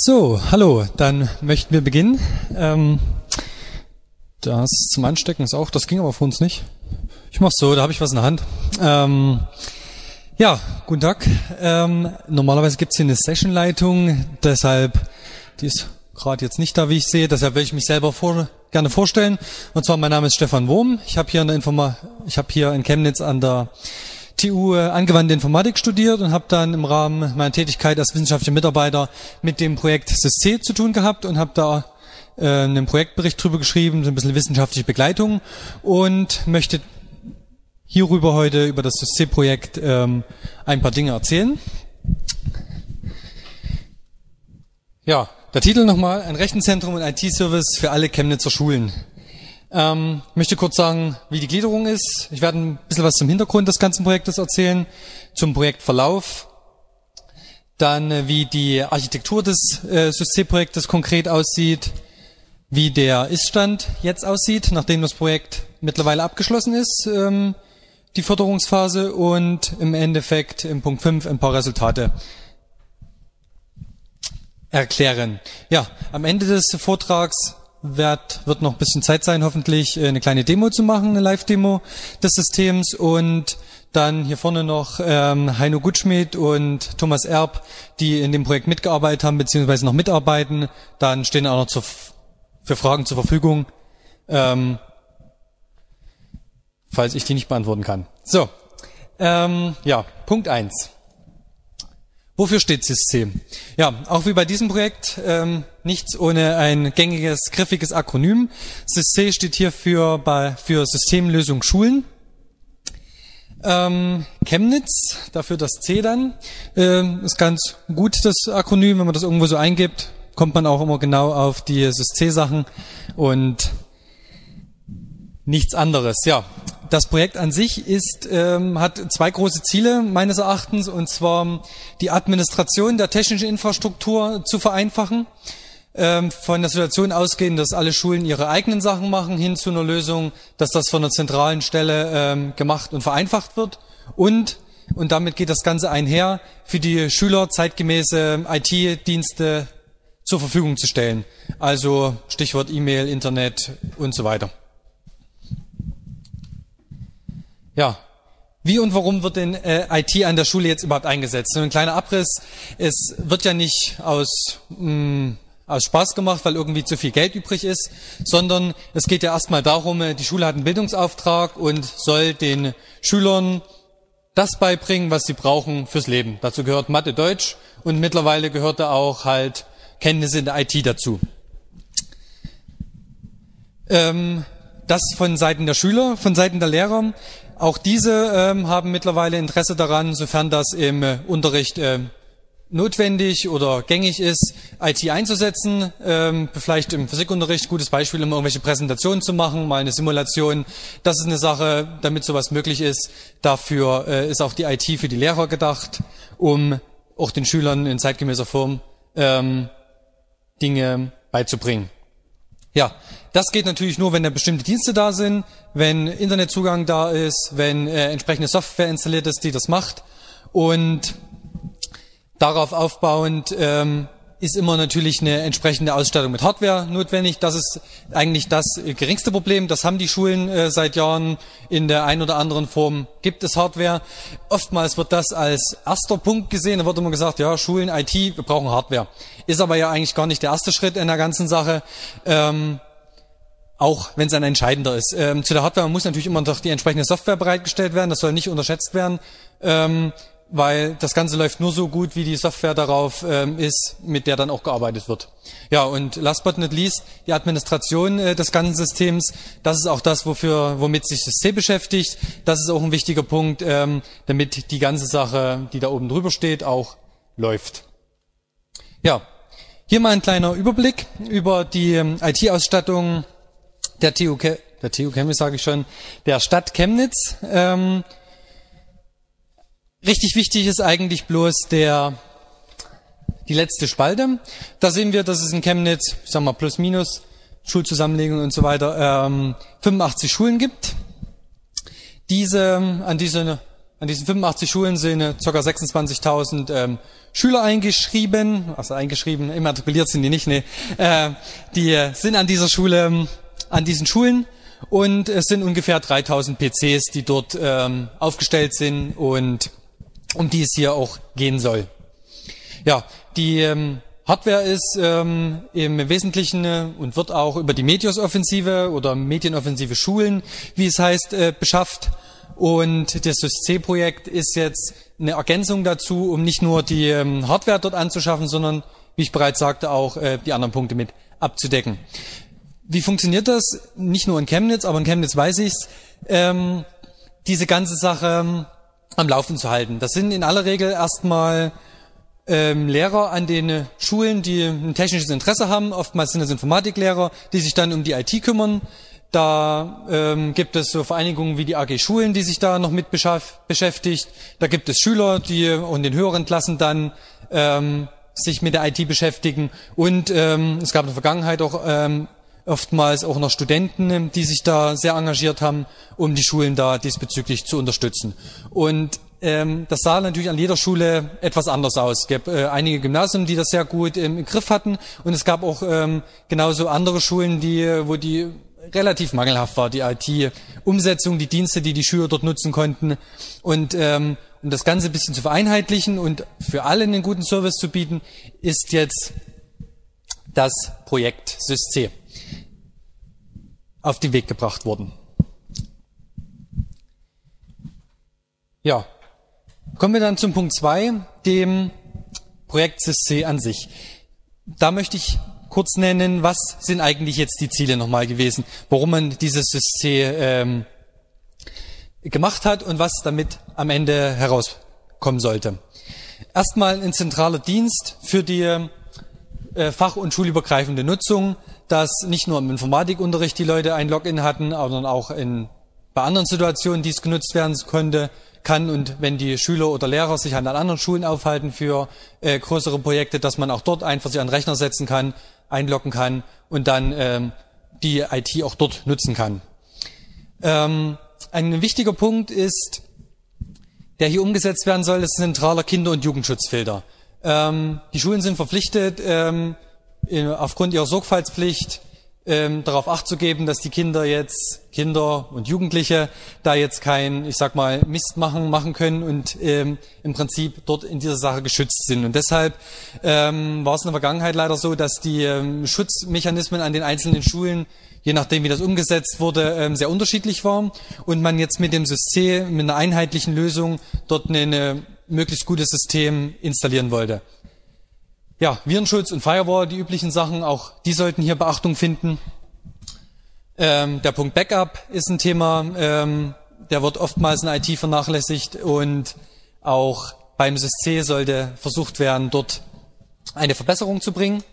So, hallo, dann möchten wir beginnen. Das zum Anstecken ist auch, das ging aber für uns nicht. Ich mach's so, da habe ich was in der Hand. Ja, guten Tag. Normalerweise gibt's hier eine Sessionleitung, deshalb, die ist gerade jetzt nicht da, wie ich sehe, deshalb will ich mich selber gerne vorstellen. Und zwar, mein Name ist Stefan Wurm. Ich habe hier in Chemnitz an der TU angewandte Informatik studiert und habe dann im Rahmen meiner Tätigkeit als wissenschaftlicher Mitarbeiter mit dem Projekt SysC zu tun gehabt und habe da einen Projektbericht drüber geschrieben, so ein bisschen wissenschaftliche Begleitung, und möchte hierüber heute über das SysC-Projekt ein paar Dinge erzählen. Ja, der Titel nochmal: Ein Rechenzentrum und IT-Service für alle Chemnitzer Schulen. Ich möchte kurz sagen, wie die Gliederung ist. Ich werde ein bisschen was zum Hintergrund des ganzen Projektes erzählen, zum Projektverlauf, dann wie die Architektur des SysC-Projektes konkret aussieht, wie der Ist-Stand jetzt aussieht, nachdem das Projekt mittlerweile abgeschlossen ist, die Förderungsphase, und im Endeffekt im Punkt 5 ein paar Resultate erklären. Ja, am Ende des Vortrags wird noch ein bisschen Zeit sein, hoffentlich eine kleine Demo zu machen, eine Live-Demo des Systems, und dann hier vorne noch Heino Gutschmidt und Thomas Erb, die in dem Projekt mitgearbeitet haben bzw. noch mitarbeiten. Dann stehen auch noch für Fragen zur Verfügung, falls ich die nicht beantworten kann. So, ja, Punkt 1. Wofür steht SysC? Ja, auch wie bei diesem Projekt, nichts ohne ein gängiges, griffiges Akronym. SysC steht hier für Systemlösung Schulen. Chemnitz, dafür das C dann, ist ganz gut, das Akronym. Wenn man das irgendwo so eingibt, kommt man auch immer genau auf die SysC-Sachen und nichts anderes. Ja, das Projekt an sich hat zwei große Ziele meines Erachtens, und zwar die Administration der technischen Infrastruktur zu vereinfachen, von der Situation ausgehend, dass alle Schulen ihre eigenen Sachen machen, hin zu einer Lösung, dass das von einer zentralen Stelle gemacht und vereinfacht wird, und damit geht das Ganze einher, für die Schüler zeitgemäße IT-Dienste zur Verfügung zu stellen. Also Stichwort E-Mail, Internet und so weiter. Ja, wie und warum wird denn IT an der Schule jetzt überhaupt eingesetzt? So ein kleiner Abriss: Es wird ja nicht aus Spaß gemacht, weil irgendwie zu viel Geld übrig ist, sondern es geht ja erstmal darum, die Schule hat einen Bildungsauftrag und soll den Schülern das beibringen, was sie brauchen fürs Leben. Dazu gehört Mathe, Deutsch, und mittlerweile gehört da auch halt Kenntnisse in der IT dazu. Das von Seiten der Schüler, von Seiten der Lehrer. Auch diese haben mittlerweile Interesse daran, sofern das im Unterricht notwendig oder gängig ist, IT einzusetzen. Vielleicht im Physikunterricht, gutes Beispiel, um irgendwelche Präsentationen zu machen, mal eine Simulation. Das ist eine Sache, damit sowas möglich ist. Dafür ist auch die IT für die Lehrer gedacht, um auch den Schülern in zeitgemäßer Form Dinge beizubringen. Ja, das geht natürlich nur, wenn da bestimmte Dienste da sind, wenn Internetzugang da ist, wenn entsprechende Software installiert ist, die das macht. Und darauf aufbauend ist immer natürlich eine entsprechende Ausstattung mit Hardware notwendig. Das ist eigentlich das geringste Problem. Das haben die Schulen seit Jahren in der einen oder anderen Form. Gibt es Hardware? Oftmals wird das als erster Punkt gesehen. Da wird immer gesagt, ja, Schulen, IT, wir brauchen Hardware. Ist aber ja eigentlich gar nicht der erste Schritt in der ganzen Sache. Auch wenn es ein entscheidender ist. Zu der Hardware muss natürlich immer noch die entsprechende Software bereitgestellt werden. Das soll nicht unterschätzt werden. Weil das Ganze läuft nur so gut, wie die Software darauf ist, mit der dann auch gearbeitet wird. Ja, und last but not least, die Administration des ganzen Systems. Das ist auch das, womit sich das SysC beschäftigt. Das ist auch ein wichtiger Punkt, damit die ganze Sache, die da oben drüber steht, auch läuft. Ja, hier mal ein kleiner Überblick über die IT-Ausstattung der Chemnitz, sage ich schon, der Stadt Chemnitz. Richtig wichtig ist eigentlich bloß die letzte Spalte. Da sehen wir, dass es in Chemnitz, ich sag mal plus minus, Schulzusammenlegung und so weiter, 85 Schulen gibt. An diese An diesen 85 Schulen sind ca. 26.000 Schüler eingeschrieben, immatrikuliert sind die nicht, ne. Die sind an dieser Schule, an diesen Schulen, und es sind ungefähr 3.000 PCs, die dort aufgestellt sind und um die es hier auch gehen soll. Ja, die Hardware ist im Wesentlichen und wird auch über die Medios-Offensive oder Medienoffensive Schulen, wie es heißt, beschafft. Und das SysC-Projekt ist jetzt eine Ergänzung dazu, um nicht nur die Hardware dort anzuschaffen, sondern, wie ich bereits sagte, auch die anderen Punkte mit abzudecken. Wie funktioniert das? Nicht nur in Chemnitz, aber in Chemnitz weiß ich's, diese ganze Sache am Laufen zu halten. Das sind in aller Regel erstmal Lehrer an den Schulen, die ein technisches Interesse haben. Oftmals sind es Informatiklehrer, die sich dann um die IT kümmern. Da gibt es so Vereinigungen wie die AG Schulen, die sich da noch mit beschäftigt. Da gibt es Schüler, die in den höheren Klassen dann sich mit der IT beschäftigen. Und es gab in der Vergangenheit auch oftmals auch noch Studenten, die sich da sehr engagiert haben, um die Schulen da diesbezüglich zu unterstützen. Und das sah natürlich an jeder Schule etwas anders aus. Es gab einige Gymnasien, die das sehr gut im Griff hatten, und es gab auch genauso andere Schulen, wo die relativ mangelhaft war, die IT-Umsetzung, die Dienste, die die Schüler dort nutzen konnten. Und um das Ganze ein bisschen zu vereinheitlichen und für alle einen guten Service zu bieten, ist jetzt das Projekt SysC auf den Weg gebracht worden. Ja, kommen wir dann zum Punkt 2, dem Projekt SysC an sich. Da möchte ich kurz nennen, was sind eigentlich jetzt die Ziele nochmal gewesen, warum man dieses SysC gemacht hat und was damit am Ende herauskommen sollte. Erstmal ein zentraler Dienst für die fach- und schulübergreifende Nutzung, dass nicht nur im Informatikunterricht die Leute ein Login hatten, sondern auch bei anderen Situationen, die es genutzt werden kann, und wenn die Schüler oder Lehrer sich an anderen Schulen aufhalten für größere Projekte, dass man auch dort einfach sich an den Rechner setzen kann, einloggen kann und dann die IT auch dort nutzen kann. Ein wichtiger Punkt ist, der hier umgesetzt werden soll, ist ein zentraler Kinder- und Jugendschutzfilter. Die Schulen sind verpflichtet, aufgrund ihrer Sorgfaltspflicht darauf Acht zu geben, dass die Kinder und Jugendliche da jetzt kein, ich sag mal, Mist machen können und im Prinzip dort in dieser Sache geschützt sind. Und deshalb war es in der Vergangenheit leider so, dass die Schutzmechanismen an den einzelnen Schulen, je nachdem wie das umgesetzt wurde, sehr unterschiedlich waren, und man jetzt mit dem SysC, mit einer einheitlichen Lösung, dort ein möglichst gutes System installieren wollte. Ja, Virenschutz und Firewall, die üblichen Sachen, auch die sollten hier Beachtung finden. Der Punkt Backup ist ein Thema, der wird oftmals in IT vernachlässigt, und auch beim SysC sollte versucht werden, dort eine Verbesserung zu bringen.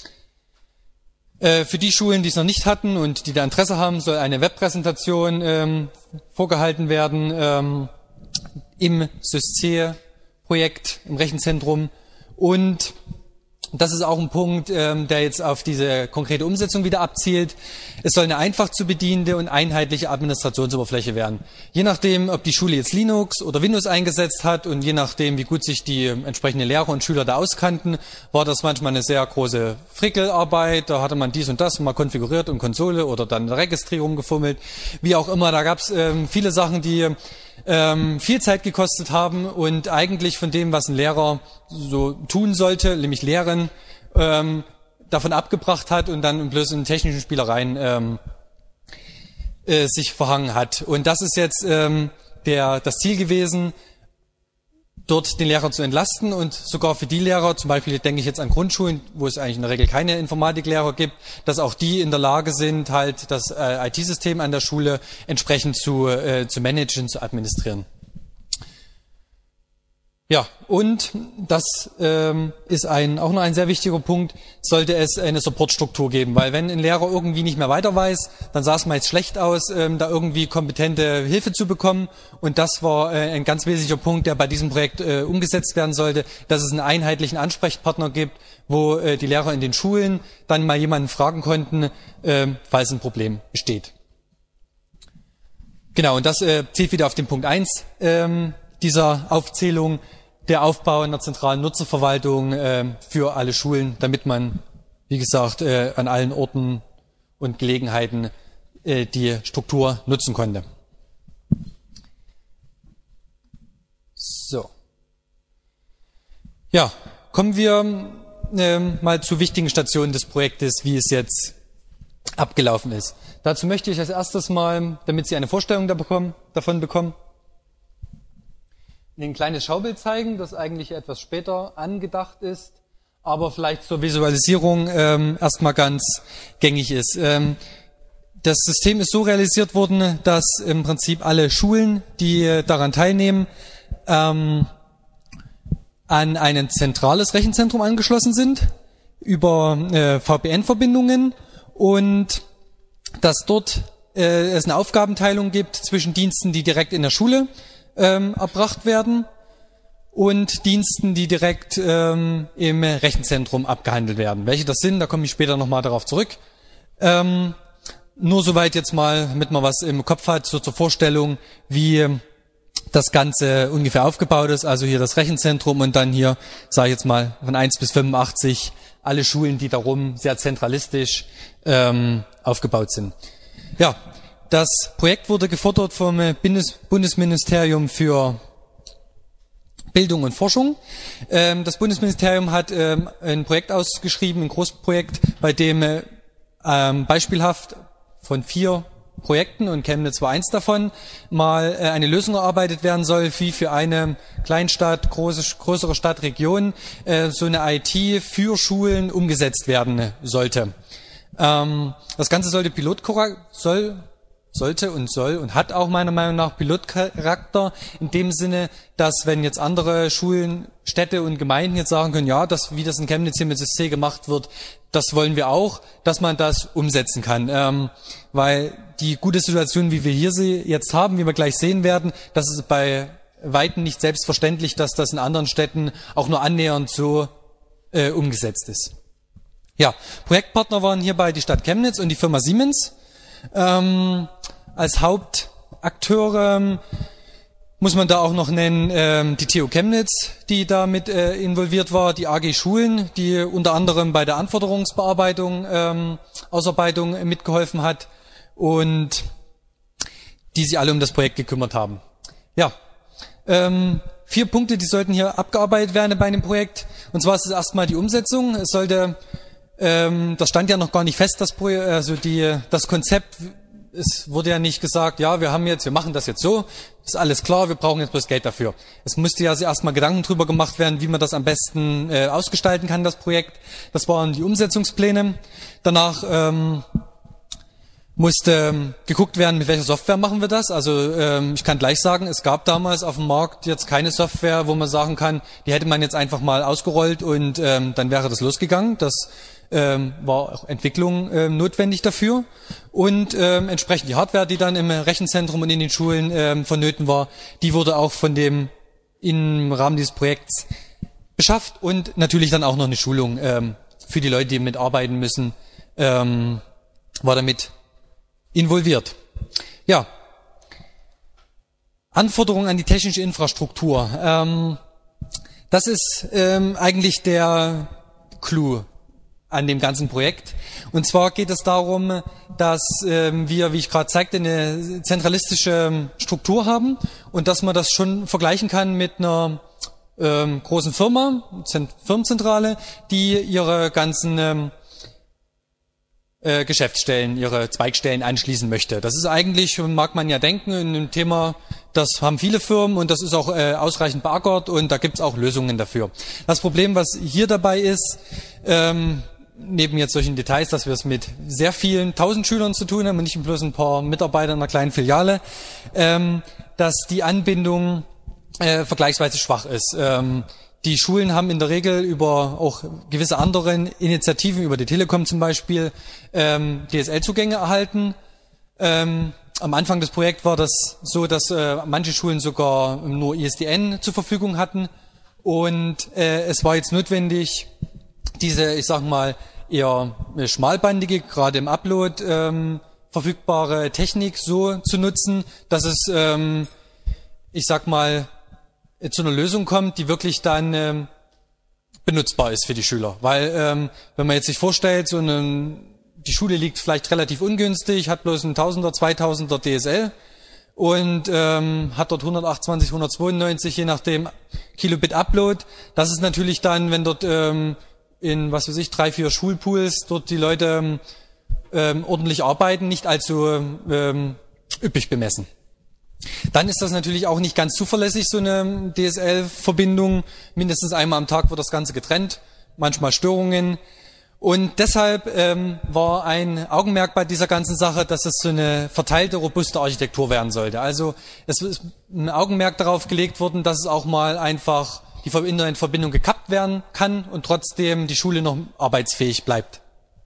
Für die Schulen, die es noch nicht hatten und die da Interesse haben, soll eine Webpräsentation vorgehalten werden im SysC-Projekt, im Rechenzentrum. Und das ist auch ein Punkt, der jetzt auf diese konkrete Umsetzung wieder abzielt. Es soll eine einfach zu bedienende und einheitliche Administrationsoberfläche werden. Je nachdem, ob die Schule jetzt Linux oder Windows eingesetzt hat und je nachdem, wie gut sich die entsprechenden Lehrer und Schüler da auskannten, war das manchmal eine sehr große Frickelarbeit. Da hatte man dies und das mal konfiguriert und Konsole oder dann Registrierung gefummelt. Wie auch immer, da gab es viele Sachen, die viel Zeit gekostet haben und eigentlich von dem, was ein Lehrer so tun sollte, nämlich lehren, davon abgebracht hat und dann bloß in technischen Spielereien sich verhangen hat. Und das ist jetzt das Ziel gewesen, dort den Lehrer zu entlasten, und sogar für die Lehrer, zum Beispiel denke ich jetzt an Grundschulen, wo es eigentlich in der Regel keine Informatiklehrer gibt, dass auch die in der Lage sind, halt das IT-System an der Schule entsprechend zu managen, zu administrieren. Ja, und das ist auch noch ein sehr wichtiger Punkt, sollte es eine Supportstruktur geben, weil wenn ein Lehrer irgendwie nicht mehr weiter weiß, dann sah es meist schlecht aus, da irgendwie kompetente Hilfe zu bekommen, und das war ein ganz wesentlicher Punkt, der bei diesem Projekt umgesetzt werden sollte, dass es einen einheitlichen Ansprechpartner gibt, wo die Lehrer in den Schulen dann mal jemanden fragen konnten, falls ein Problem besteht. Genau, und das zielt wieder auf den Punkt 1 dieser Aufzählung der Aufbau einer zentralen Nutzerverwaltung für alle Schulen, damit man, wie gesagt, an allen Orten und Gelegenheiten die Struktur nutzen konnte. So. Ja, kommen wir mal zu wichtigen Stationen des Projektes, wie es jetzt abgelaufen ist. Dazu möchte ich als erstes mal, damit Sie eine Vorstellung davon bekommen, ein kleines Schaubild zeigen, das eigentlich etwas später angedacht ist, aber vielleicht zur Visualisierung erstmal ganz gängig ist. Das System ist so realisiert worden, dass im Prinzip alle Schulen, die daran teilnehmen, an ein zentrales Rechenzentrum angeschlossen sind über VPN-Verbindungen und dass dort es eine Aufgabenteilung gibt zwischen Diensten, die direkt in der Schule erbracht werden und Diensten, die direkt im Rechenzentrum abgehandelt werden. Welche das sind, da komme ich später nochmal darauf zurück. Nur soweit jetzt mal, damit man was im Kopf hat, so zur Vorstellung, wie das Ganze ungefähr aufgebaut ist. Also hier das Rechenzentrum und dann hier, sage ich jetzt mal, von 1 bis 85 alle Schulen, die darum sehr zentralistisch aufgebaut sind. Ja, das Projekt wurde gefördert vom Bundesministerium für Bildung und Forschung. Das Bundesministerium hat ein Projekt ausgeschrieben, ein Großprojekt, bei dem beispielhaft von 4 Projekten, und Chemnitz war eins davon, mal eine Lösung erarbeitet werden soll, wie für eine Kleinstadt, größere Stadtregion so eine IT für Schulen umgesetzt werden sollte. Das Ganze sollte sollte und hat auch meiner Meinung nach Pilotcharakter in dem Sinne, dass wenn jetzt andere Schulen, Städte und Gemeinden jetzt sagen können, ja, wie das in Chemnitz hier mit SC gemacht wird, das wollen wir auch, dass man das umsetzen kann. Weil die gute Situation, wie wir hier sie jetzt haben, wie wir gleich sehen werden, das ist bei Weitem nicht selbstverständlich, dass das in anderen Städten auch nur annähernd so umgesetzt ist. Ja, Projektpartner waren hierbei die Stadt Chemnitz und die Firma Siemens. Als Hauptakteure muss man da auch noch nennen die TU Chemnitz, die da mit involviert war, die AG Schulen, die unter anderem bei der Anforderungsbearbeitung, Ausarbeitung mitgeholfen hat und die sich alle um das Projekt gekümmert haben. Ja, 4 Punkte, die sollten hier abgearbeitet werden bei dem Projekt. Und zwar ist es erstmal die Umsetzung. Es sollte das stand ja noch gar nicht fest, das Konzept. Es wurde ja nicht gesagt, ja, wir machen das jetzt so, ist alles klar, wir brauchen jetzt bloß Geld dafür. Es musste ja erstmal Gedanken drüber gemacht werden, wie man das am besten ausgestalten kann, das Projekt. Das waren die Umsetzungspläne. Danach musste geguckt werden, mit welcher Software machen wir das. Also ich kann gleich sagen, es gab damals auf dem Markt jetzt keine Software, wo man sagen kann, die hätte man jetzt einfach mal ausgerollt und dann wäre das losgegangen. Das war auch Entwicklung notwendig dafür. Und entsprechend die Hardware, die dann im Rechenzentrum und in den Schulen vonnöten war, die wurde auch im Rahmen dieses Projekts beschafft und natürlich dann auch noch eine Schulung für die Leute, die mitarbeiten müssen, war damit involviert. Ja, Anforderungen an die technische Infrastruktur. Das ist eigentlich der Clou an dem ganzen Projekt. Und zwar geht es darum, dass wir, wie ich gerade zeigte, eine zentralistische Struktur haben und dass man das schon vergleichen kann mit einer großen Firma, Firmenzentrale, die ihre ganzen Geschäftsstellen, ihre Zweigstellen anschließen möchte. Das ist eigentlich, mag man ja denken, ein Thema, das haben viele Firmen und das ist auch ausreichend beackert und da gibt es auch Lösungen dafür. Das Problem, was hier dabei ist, neben jetzt solchen Details, dass wir es mit sehr vielen 1000 Schülern zu tun haben und nicht bloß ein paar Mitarbeiter in einer kleinen Filiale, dass die Anbindung vergleichsweise schwach ist. Die Schulen haben in der Regel über auch gewisse anderen Initiativen, über die Telekom zum Beispiel, DSL-Zugänge erhalten. Am Anfang des Projekts war das so, dass manche Schulen sogar nur ISDN zur Verfügung hatten. Und es war jetzt notwendig, diese, ich sag mal, eher schmalbandige, gerade im Upload verfügbare Technik so zu nutzen, dass es, ich sag mal, zu einer Lösung kommt, die wirklich dann benutzbar ist für die Schüler. Weil wenn man jetzt sich vorstellt, die Schule liegt vielleicht relativ ungünstig, hat bloß einen 1000er, 2000er DSL und hat dort 128, 192, je nachdem Kilobit Upload. Das ist natürlich dann, wenn dort in, was weiß ich, 3, 4 Schulpools dort die Leute ordentlich arbeiten, nicht allzu üppig bemessen. Dann ist das natürlich auch nicht ganz zuverlässig, so eine DSL-Verbindung. Mindestens einmal am Tag wird das Ganze getrennt, manchmal Störungen. Und deshalb war ein Augenmerk bei dieser ganzen Sache, dass es so eine verteilte, robuste Architektur werden sollte. Also es ist ein Augenmerk darauf gelegt worden, dass es auch mal einfach die Internetverbindung gekappt werden kann und trotzdem die Schule noch arbeitsfähig bleibt.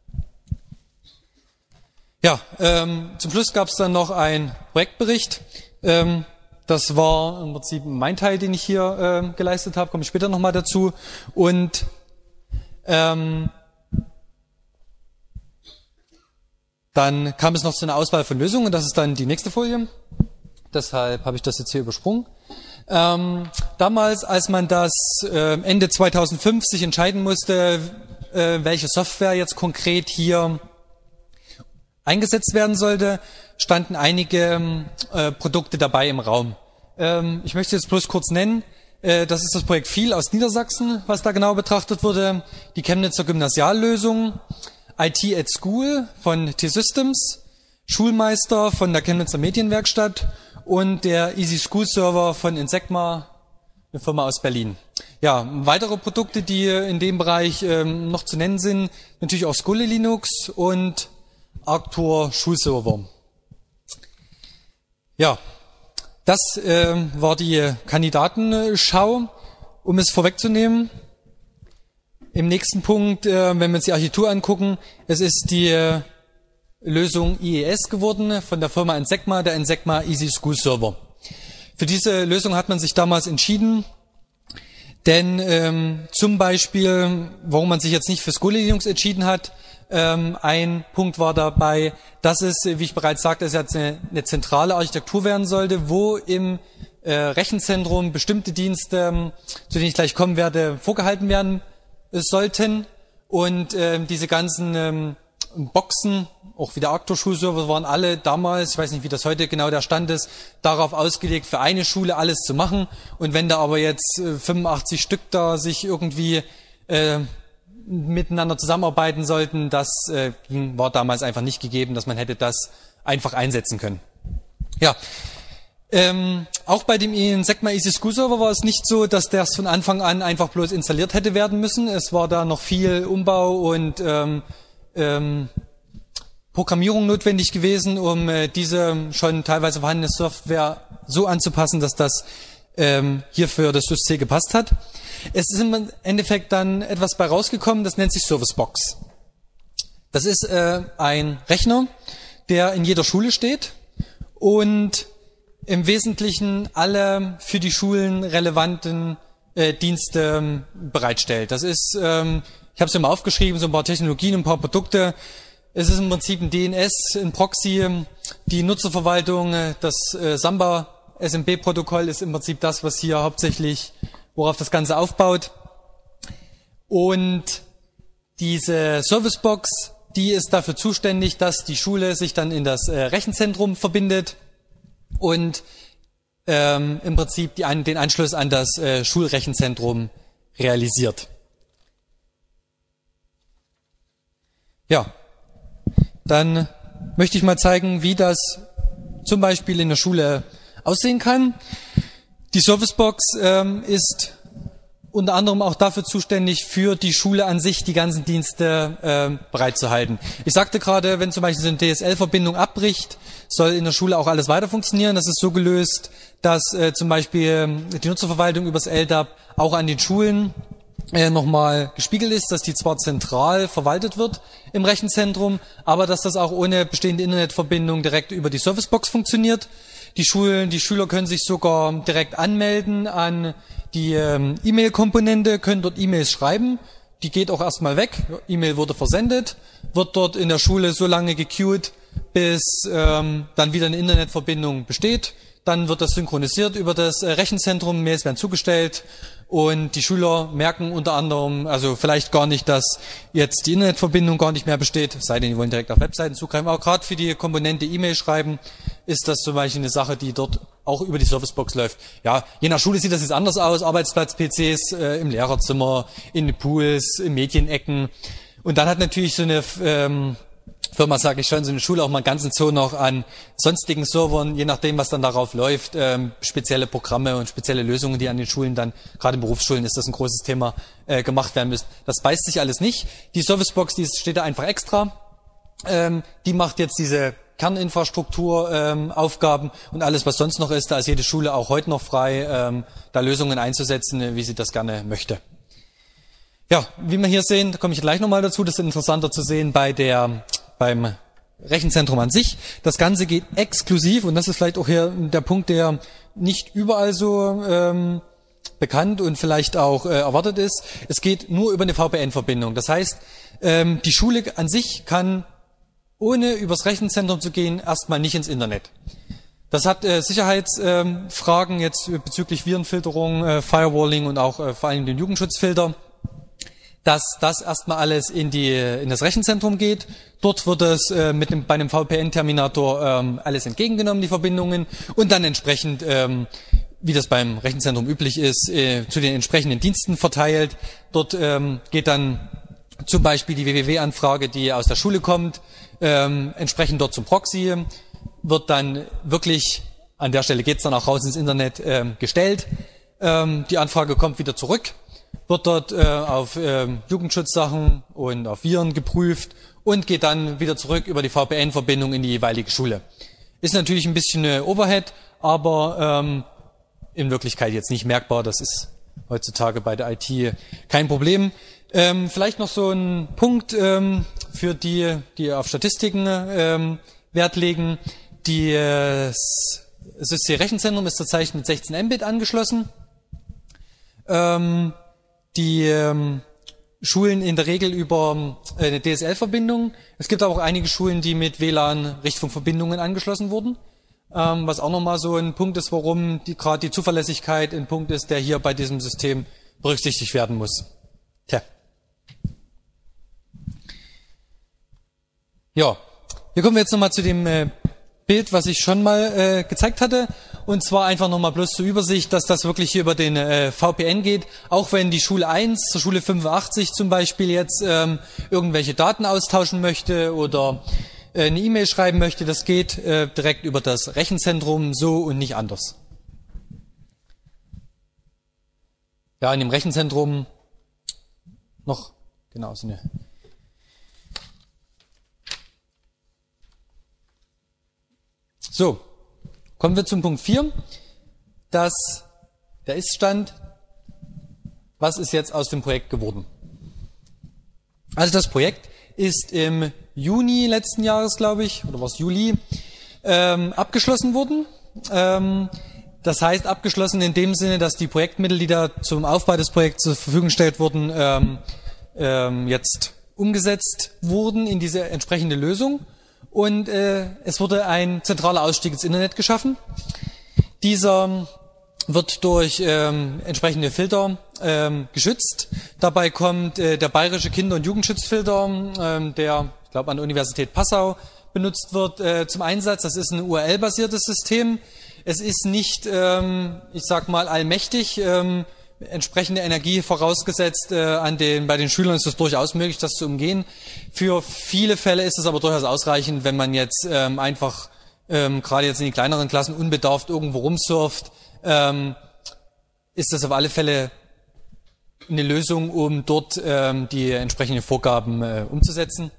Ja, zum Schluss gab es dann noch einen Projektbericht. Das war im Prinzip mein Teil, den ich hier geleistet habe, komme ich später nochmal dazu. Und dann kam es noch zu einer Auswahl von Lösungen, das ist dann die nächste Folie. Deshalb habe ich das jetzt hier übersprungen. Damals, als man das Ende 2005 sich entscheiden musste, welche Software jetzt konkret hier eingesetzt werden sollte, standen einige Produkte dabei im Raum. Ich möchte jetzt bloß kurz nennen. Das ist das Projekt FEEL aus Niedersachsen, was da genau betrachtet wurde. Die Chemnitzer Gymnasiallösung, IT at School von T-Systems, Schulmeister von der Chemnitzer Medienwerkstatt und der Easy School Server von Insecma, eine Firma aus Berlin. Ja, weitere Produkte, die in dem Bereich noch zu nennen sind, natürlich auch Skole Linux und Arctur Schulserver. Ja, das war die Kandidatenschau. Um es vorwegzunehmen, im nächsten Punkt, wenn wir uns die Architektur angucken, es ist die Lösung IES geworden von der Firma Insecma, der Insecma Easy School Server. Für diese Lösung hat man sich damals entschieden, denn zum Beispiel, warum man sich jetzt nicht für Skole Linux entschieden hat, ein Punkt war dabei, dass es, wie ich bereits sagte, es jetzt eine zentrale Architektur werden sollte, wo im Rechenzentrum bestimmte Dienste, zu denen ich gleich kommen werde, vorgehalten werden sollten. Und diese ganzen Boxen, auch wie der Arctur Schulserver, waren alle damals, ich weiß nicht, wie das heute genau der Stand ist, darauf ausgelegt, für eine Schule alles zu machen. Und wenn da aber jetzt 85 Stück da sich irgendwie miteinander zusammenarbeiten sollten, das war damals einfach nicht gegeben, dass man hätte das einfach einsetzen können. Ja, auch bei dem Insecma Easy School Server war es nicht so, dass das von Anfang an einfach bloß installiert hätte werden müssen. Es war da noch viel Umbau und Programmierung notwendig gewesen, um diese schon teilweise vorhandene Software so anzupassen, dass das hier für das System gepasst hat. Es ist im Endeffekt dann etwas bei rausgekommen, das nennt sich Servicebox. Das ist ein Rechner, der in jeder Schule steht und im Wesentlichen alle für die Schulen relevanten Dienste bereitstellt. Das ist, ich habe es ja mal aufgeschrieben, so ein paar Technologien, ein paar Produkte. Es ist im Prinzip ein DNS, ein Proxy, die Nutzerverwaltung, das Samba SMB-Protokoll ist im Prinzip das, was hier hauptsächlich, worauf das Ganze aufbaut. Und diese Servicebox, die ist dafür zuständig, dass die Schule sich dann in das Rechenzentrum verbindet und im Prinzip den Anschluss an das Schulrechenzentrum realisiert. Ja, dann möchte ich mal zeigen, wie das zum Beispiel in der Schule aussehen kann. Die Servicebox ist unter anderem auch dafür zuständig, für die Schule an sich die ganzen Dienste bereitzuhalten. Ich sagte gerade, wenn zum Beispiel so eine DSL-Verbindung abbricht, soll in der Schule auch alles weiter funktionieren. Das ist so gelöst, dass zum Beispiel die Nutzerverwaltung übers LDAP auch an den Schulen nochmal gespiegelt ist, dass die zwar zentral verwaltet wird im Rechenzentrum, aber dass das auch ohne bestehende Internetverbindung direkt über die Servicebox funktioniert. Die Schüler können sich sogar direkt anmelden an die E-Mail-Komponente, können dort E-Mails schreiben. Die geht auch erstmal weg. E-Mail wurde versendet, wird dort in der Schule so lange gequeued, bis dann wieder eine Internetverbindung besteht. dann wird das synchronisiert über das Rechenzentrum, Mails werden zugestellt und die Schüler merken unter anderem, also vielleicht gar nicht, dass jetzt die Internetverbindung gar nicht mehr besteht, es sei denn, die wollen direkt auf Webseiten zugreifen, aber gerade für die Komponente E-Mail schreiben ist das zum Beispiel eine Sache, die dort auch über die Servicebox läuft. Ja, je nach Schule sieht das jetzt anders aus, Arbeitsplatz-PCs im Lehrerzimmer, in den Pools, in Medienecken und dann hat natürlich so eine Firma, sage ich schon, so eine Schule auch mal einen ganzen Zoo noch an sonstigen Servern, je nachdem, was dann darauf läuft, spezielle Programme und spezielle Lösungen, die an den Schulen dann, gerade in Berufsschulen ist das ein großes Thema, gemacht werden müssen. Das beißt sich alles nicht. Die Servicebox, die steht da einfach extra. Die macht jetzt diese Kerninfrastruktur, Aufgaben und alles, was sonst noch ist. Da ist jede Schule auch heute noch frei, da Lösungen einzusetzen, wie sie das gerne möchte. Ja, wie wir hier sehen, da komme ich gleich nochmal dazu, das ist interessanter zu sehen beim Rechenzentrum an sich. Das Ganze geht exklusiv, und das ist vielleicht auch hier der Punkt, der nicht überall so bekannt und vielleicht auch erwartet ist. Es geht nur über eine VPN-Verbindung. Das heißt, die Schule an sich kann, ohne übers Rechenzentrum zu gehen, erstmal nicht ins Internet. Das hat Sicherheitsfragen jetzt bezüglich Virenfilterung, Firewalling und auch vor allem den Jugendschutzfilter, dass das erstmal alles in das Rechenzentrum geht. Dort wird es bei einem VPN-Terminator alles entgegengenommen, die Verbindungen, und dann entsprechend, wie das beim Rechenzentrum üblich ist, zu den entsprechenden Diensten verteilt. Dort geht dann zum Beispiel die www-Anfrage, die aus der Schule kommt, entsprechend dort zum Proxy, wird dann wirklich, an der Stelle geht's dann auch raus ins Internet, gestellt. Die Anfrage kommt wieder zurück, wird dort auf Jugendschutzsachen und auf Viren geprüft und geht dann wieder zurück über die VPN-Verbindung in die jeweilige Schule. Ist natürlich ein bisschen Overhead, aber in Wirklichkeit jetzt nicht merkbar. Das ist heutzutage bei der IT kein Problem. Vielleicht noch so ein Punkt für die auf Statistiken Wert legen. Das SysC-Rechenzentrum ist zurzeit mit 16 Mbit angeschlossen. Die Schulen in der Regel über eine DSL-Verbindung. Es gibt aber auch einige Schulen, die mit WLAN-Richtfunkverbindungen angeschlossen wurden. Was auch nochmal so ein Punkt ist, warum gerade die Zuverlässigkeit ein Punkt ist, der hier bei diesem System berücksichtigt werden muss. Tja. Ja, hier kommen wir jetzt nochmal zu dem Bild, was ich schon mal gezeigt hatte. Und zwar einfach nochmal bloß zur Übersicht, dass das wirklich hier über den VPN geht. Auch wenn die Schule 1 zur Schule 85 zum Beispiel jetzt irgendwelche Daten austauschen möchte oder eine E-Mail schreiben möchte, das geht direkt über das Rechenzentrum so und nicht anders. Ja, in dem Rechenzentrum noch, genau, so eine. So, kommen wir zum Punkt 4. Der Ist-Stand. Was ist jetzt aus dem Projekt geworden? Also das Projekt ist im Juni letzten Jahres, glaube ich, oder war es Juli, abgeschlossen worden. Das heißt, abgeschlossen in dem Sinne, dass die Projektmittel, die da zum Aufbau des Projekts zur Verfügung gestellt wurden, jetzt umgesetzt wurden in diese entsprechende Lösung. Und es wurde ein zentraler Ausstieg ins Internet geschaffen. Dieser wird durch entsprechende Filter geschützt. Dabei kommt der bayerische Kinder- und Jugendschutzfilter, der, ich glaube, an der Universität Passau benutzt wird, zum Einsatz. Das ist ein URL-basiertes System. Es ist nicht, ich sag mal, allmächtig. Entsprechende Energie vorausgesetzt bei den Schülern ist es durchaus möglich, das zu umgehen. Für viele Fälle ist es aber durchaus ausreichend, wenn man jetzt einfach gerade jetzt in den kleineren Klassen unbedarft irgendwo rumsurft, ist das auf alle Fälle eine Lösung, um dort die entsprechenden Vorgaben umzusetzen.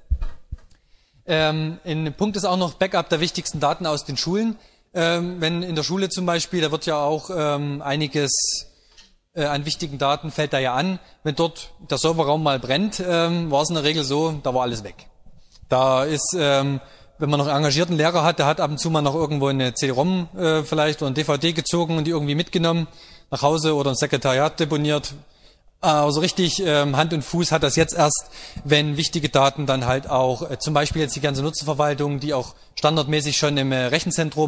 Ein Punkt ist auch noch Backup der wichtigsten Daten aus den Schulen. Wenn in der Schule zum Beispiel, da wird ja auch einiges an wichtigen Daten fällt da ja an. Wenn dort der Serverraum mal brennt, war es in der Regel so, da war alles weg. Da ist, wenn man noch einen engagierten Lehrer hat, der hat ab und zu mal noch irgendwo eine CD-ROM vielleicht oder eine DVD gezogen und die irgendwie mitgenommen nach Hause oder ins Sekretariat deponiert. Also richtig Hand und Fuß hat das jetzt erst, wenn wichtige Daten dann halt auch, zum Beispiel jetzt die ganze Nutzerverwaltung, die auch standardmäßig schon im Rechenzentrum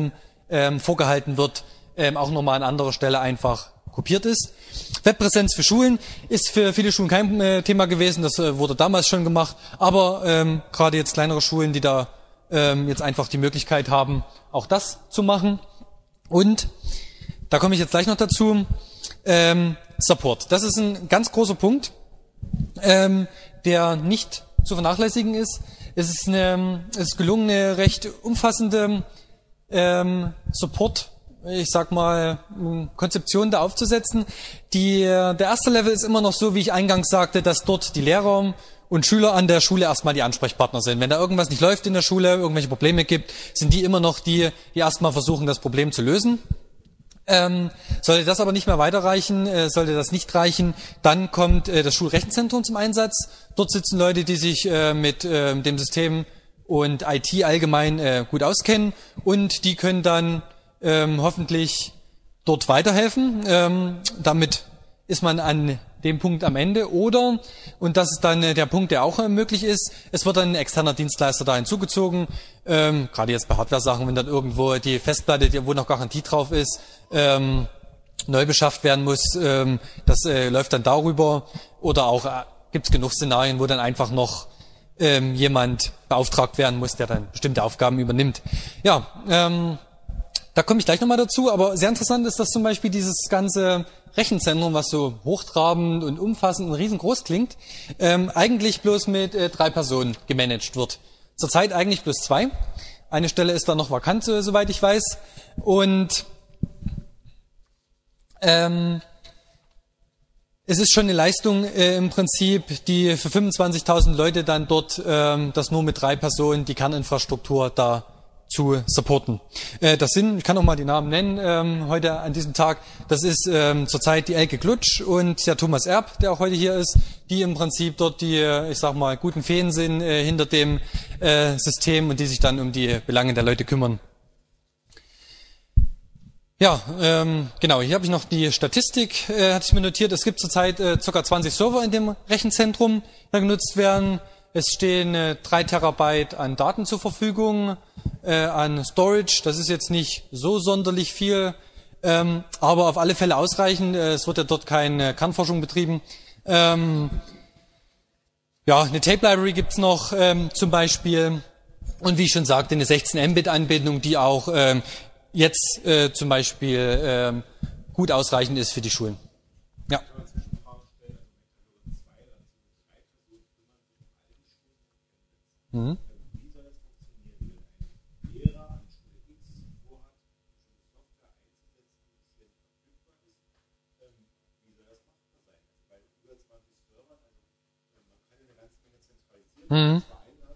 vorgehalten wird, auch nochmal an anderer Stelle einfach kopiert ist. Webpräsenz für Schulen ist für viele Schulen kein Thema gewesen, das wurde damals schon gemacht, aber gerade jetzt kleinere Schulen, die da jetzt einfach die Möglichkeit haben, auch das zu machen. Und da komme ich jetzt gleich noch dazu, Support. Das ist ein ganz großer Punkt, der nicht zu vernachlässigen ist. Es ist gelungen, eine recht umfassende Support, ich sag mal, Konzeption da aufzusetzen. Der erste Level ist immer noch so, wie ich eingangs sagte, dass dort die Lehrer und Schüler an der Schule erstmal die Ansprechpartner sind. Wenn da irgendwas nicht läuft in der Schule, irgendwelche Probleme gibt, sind die immer noch die erstmal versuchen, das Problem zu lösen. Sollte das aber nicht mehr weiterreichen, sollte das nicht reichen, dann kommt das Schulrechenzentrum zum Einsatz. Dort sitzen Leute, die sich mit dem System und IT allgemein gut auskennen und die können dann hoffentlich dort weiterhelfen. Damit ist man an dem Punkt am Ende. Oder, und das ist dann der Punkt, der auch möglich ist, es wird dann ein externer Dienstleister da hinzugezogen. Gerade jetzt bei Hardware-Sachen, wenn dann irgendwo die Festplatte, wo noch Garantie drauf ist, neu beschafft werden muss, das läuft dann darüber. Oder auch gibt es genug Szenarien, wo dann einfach noch jemand beauftragt werden muss, der dann bestimmte Aufgaben übernimmt. Ja, da komme ich gleich nochmal dazu, aber sehr interessant ist, dass zum Beispiel dieses ganze Rechenzentrum, was so hochtrabend und umfassend und riesengroß klingt, eigentlich bloß mit 3 Personen gemanagt wird. Zurzeit eigentlich bloß 2. Eine Stelle ist da noch vakant, soweit ich weiß. Und es ist schon eine Leistung im Prinzip, die für 25.000 Leute dann dort das nur mit 3 Personen die Kerninfrastruktur da zu supporten. Das sind, ich kann auch mal die Namen nennen, heute an diesem Tag, das ist zurzeit die Elke Glutsch und der Thomas Erb, der auch heute hier ist, die im Prinzip dort die, ich sag mal, guten Feen sind hinter dem System und die sich dann um die Belange der Leute kümmern. Ja, genau, hier habe ich noch die Statistik, hatte ich mir notiert. Es gibt zurzeit ca. 20 Server in dem Rechenzentrum, die genutzt werden. Es stehen 3 Terabyte an Daten zur Verfügung, an Storage. Das ist jetzt nicht so sonderlich viel, aber auf alle Fälle ausreichend. Es wird ja dort keine Kernforschung betrieben. Ja, eine Tape Library gibt's noch zum Beispiel. Und wie ich schon sagte, eine 16 Mbit Anbindung, die auch jetzt zum Beispiel gut ausreichend ist für die Schulen. Ja. Mhm. Mhm.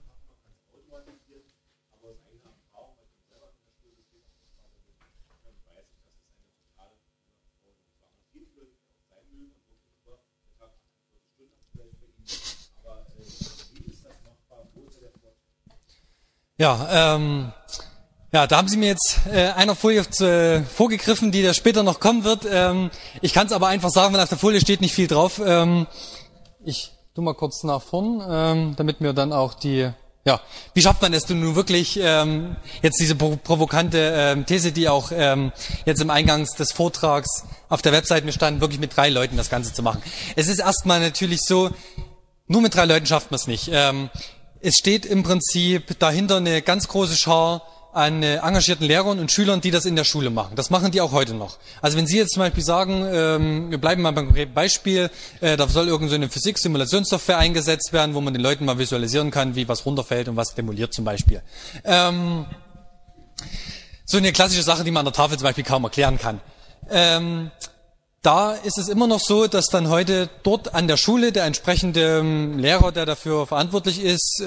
Ja, ja, da haben Sie mir jetzt einer Folie vorgegriffen, die da später noch kommen wird. Ich kann es aber einfach sagen, weil auf der Folie steht nicht viel drauf. Ich tu mal kurz nach vorn, damit mir dann auch die, ja, wie schafft man es denn nun wirklich, jetzt diese provokante These, die auch jetzt im Eingangs des Vortrags auf der Webseite stand, wirklich mit 3 Leuten das Ganze zu machen. Es ist erstmal natürlich so, nur mit 3 Leuten schafft man es nicht. Es steht im Prinzip dahinter eine ganz große Schar an engagierten Lehrern und Schülern, die das in der Schule machen. Das machen die auch heute noch. Also wenn Sie jetzt zum Beispiel sagen, wir bleiben mal beim konkreten Beispiel, da soll irgend so eine Physik-Simulationssoftware eingesetzt werden, wo man den Leuten mal visualisieren kann, wie was runterfällt und was demoliert zum Beispiel. So eine klassische Sache, die man an der Tafel zum Beispiel kaum erklären kann. Da ist es immer noch so, dass dann heute dort an der Schule der entsprechende Lehrer, der dafür verantwortlich ist,